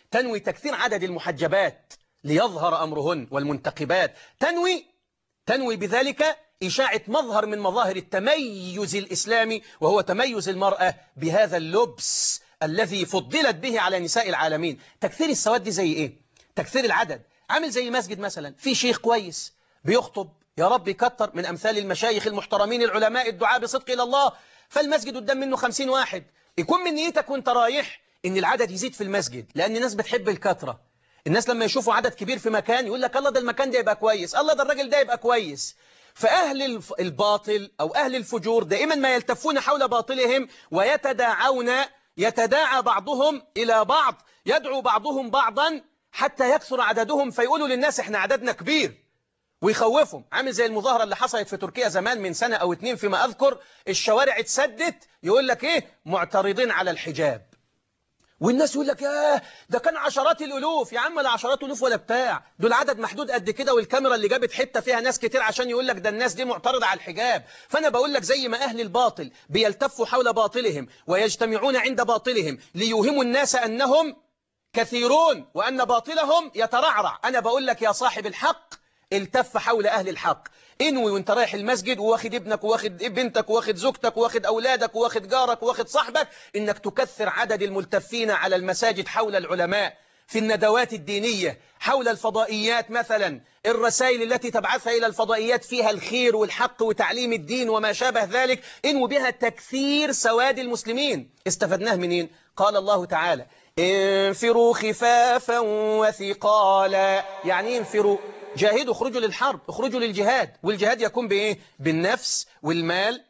تنوي تكثير عدد المحجبات ليظهر أمرهن والمنتقبات، تنوي تنوي بذلك إشاعة مظهر من مظاهر التميز الإسلامي، وهو تميز المرأة بهذا اللبس الذي فضلت به على نساء العالمين. تكثير السواد دي زي إيه؟ تكثير العدد عامل زي مسجد مثلا في شيخ كويس بيخطب، يا رب يكتر من أمثال المشايخ المحترمين العلماء الدعاء بصدق إلى الله، فالمسجد قدام منه خمسين واحد، يكون من نيتك وانت رايح إن العدد يزيد في المسجد، لأن الناس بتحب الكثرة. الناس لما يشوفوا عدد كبير في مكان يقول لك الله ده المكان ده يبقى كويس، الله ده الراجل ده يبقى كويس. فأهل الباطل أو أهل الفجور دائما ما يلتفون حول باطلهم ويتداعون، يتداعى بعضهم إلى بعض، يدعو بعضهم بعضا حتى يكثر عددهم، فيقولوا للناس احنا عددنا كبير ويخوفهم. عامل زي المظاهرة اللي حصلت في تركيا زمان من سنة أو اتنين فيما أذكر، الشوارع اتسدت، يقول لك ايه معترضين على الحجاب، والناس يقول لك ياه ده كان عشرات الألوف. يا عم لا عشرات ألوف ولا بتاع، دول عدد محدود قد كده، والكاميرا اللي جابت حتة فيها ناس كتير عشان يقول لك ده الناس دي معترضة على الحجاب. فأنا بقول لك زي ما أهل الباطل بيلتفوا حول باطلهم ويجتمعون عند باطلهم ليوهموا الناس أنهم كثيرون وأن باطلهم يترعرع، أنا بقول لك يا صاحب الحق التف حول أهل الحق. انوي وانت رايح المسجد وواخد ابنك وواخد بنتك وواخد زوجتك وواخد أولادك وواخد جارك وواخد صاحبك، إنك تكثر عدد الملتفين على المساجد حول العلماء في الندوات الدينية، حول الفضائيات مثلا، الرسائل التي تبعثها إلى الفضائيات فيها الخير والحق وتعليم الدين وما شابه ذلك، انوي بها تكثير سواد المسلمين. استفدناه منين؟ قال الله تعالى انفروا خفافا وثقالا. يعني انفروا جاهدوا، اخرجوا للحرب، اخرجوا للجهاد، والجهاد يكون بإيه؟ بالنفس والمال،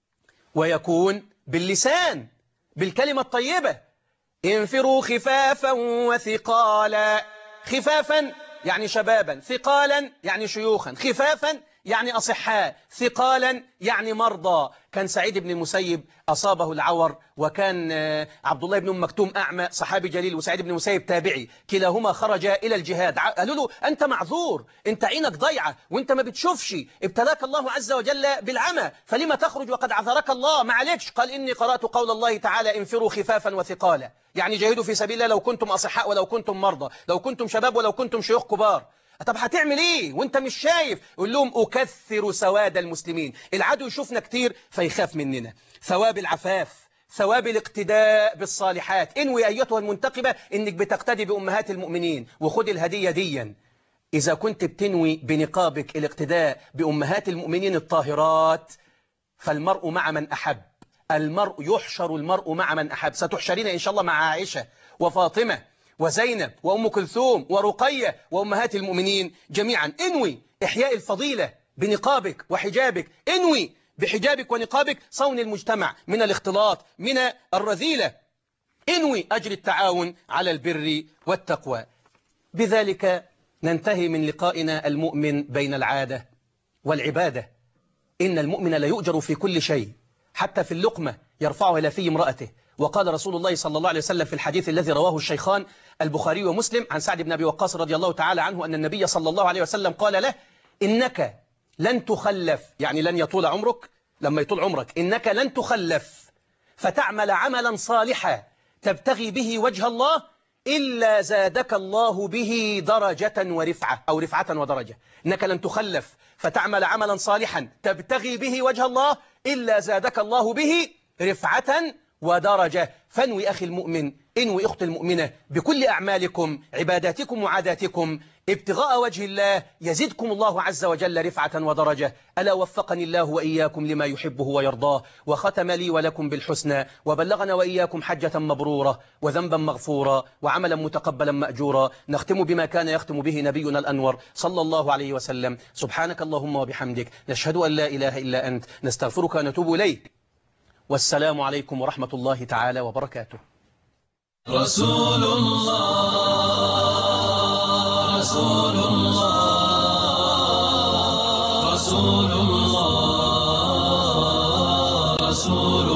ويكون باللسان بالكلمة الطيبة. انفروا خفافا وثقالا، خفافا يعني شبابا، ثقالا يعني شيوخا، خفافا يعني أصحاء، ثقالا يعني مرضى. كان سعيد بن المسيب أصابه العور، وكان عبد الله بن أم مكتوم أعمى صحابي جليل، وسعيد بن المسيب تابعي، كلاهما خرجا إلى الجهاد. قالوا له أنت معذور، أنت عينك ضيعة وأنت ما بتشوفش، ابتلاك الله عز وجل بالعمى، فلما تخرج وقد عذرك الله؟ ما عليكش. قال إني قرأت قول الله تعالى انفروا خفافا وثقالا، يعني جاهدوا في سبيل الله لو كنتم أصحاء ولو كنتم مرضى، لو كنتم شباب ولو كنتم شيوخ كبار. طب هتعمل ايه وانت مش شايف؟ قول لهم اكثر سواد المسلمين، العدو يشوفنا كتير فيخاف مننا. ثواب العفاف، ثواب الاقتداء بالصالحات. انوي ايتها المنتقبة انك بتقتدي بأمهات المؤمنين، وخد الهدية ديا. اذا كنت بتنوي بنقابك الاقتداء بأمهات المؤمنين الطاهرات، فالمرء مع من أحب، المرء يحشر المرء مع من أحب. ستحشرين إن شاء الله مع عائشة وفاطمة وزينب وأم كلثوم ورقية وأمهات المؤمنين جميعا. انوي إحياء الفضيلة بنقابك وحجابك، انوي بحجابك ونقابك صون المجتمع من الاختلاط من الرذيلة، انوي أجر التعاون على البر والتقوى. بذلك ننتهي من لقائنا المؤمن بين العادة والعبادة. إن المؤمن لا يؤجر في كل شيء، حتى في اللقمة يرفعها إلى في امرأته. وقال رسول الله صلى الله عليه وسلم في الحديث الذي رواه الشيخان البخاري ومسلم عن سعد بن أبي وقاص رضي الله تعالى عنه أن النبي صلى الله عليه وسلم قال له إنك لن تخلف، يعني لن يطول عمرك، لما يطول عمرك إنك لن تخلف فتعمل عملا صالحا تبتغي به وجه الله إلا زادك الله به درجة ورفعة، أو رفعة ودرجة. إنك لن تخلف فتعمل عملا صالحا تبتغي به وجه الله إلا زادك الله به رفعة ودرجة. فانوي أخي المؤمن، انوي أخت المؤمنة بكل أعمالكم، عباداتكم وعاداتكم، ابتغاء وجه الله يزدكم الله عز وجل رفعة ودرجة. ألا وفقني الله وإياكم لما يحبه ويرضاه، وختم لي ولكم بالحسنى، وبلغنا وإياكم حجة مبرورة وذنبا مغفورا وعملا متقبلا مأجورا. نختم بما كان يختم به نبينا الأنور صلى الله عليه وسلم. سبحانك اللهم وبحمدك، نشهد أن لا إله إلا أنت، نستغفرك ونتوب إليك. والسلام عليكم ورحمة الله تعالى وبركاته.
رسول الله رسول الله رسول الله رسول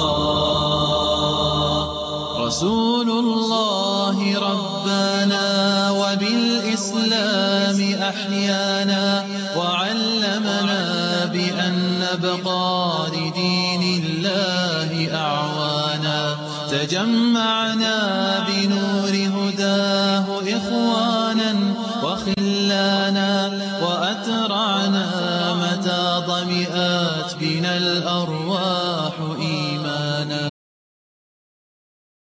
الله رسول الله ربنا وبالإسلام أحيانا، وعلمنا بأن نبقى لدين الله أعوانا. تجمعنا بنور هداه إخوانا وخلانا وأترعنا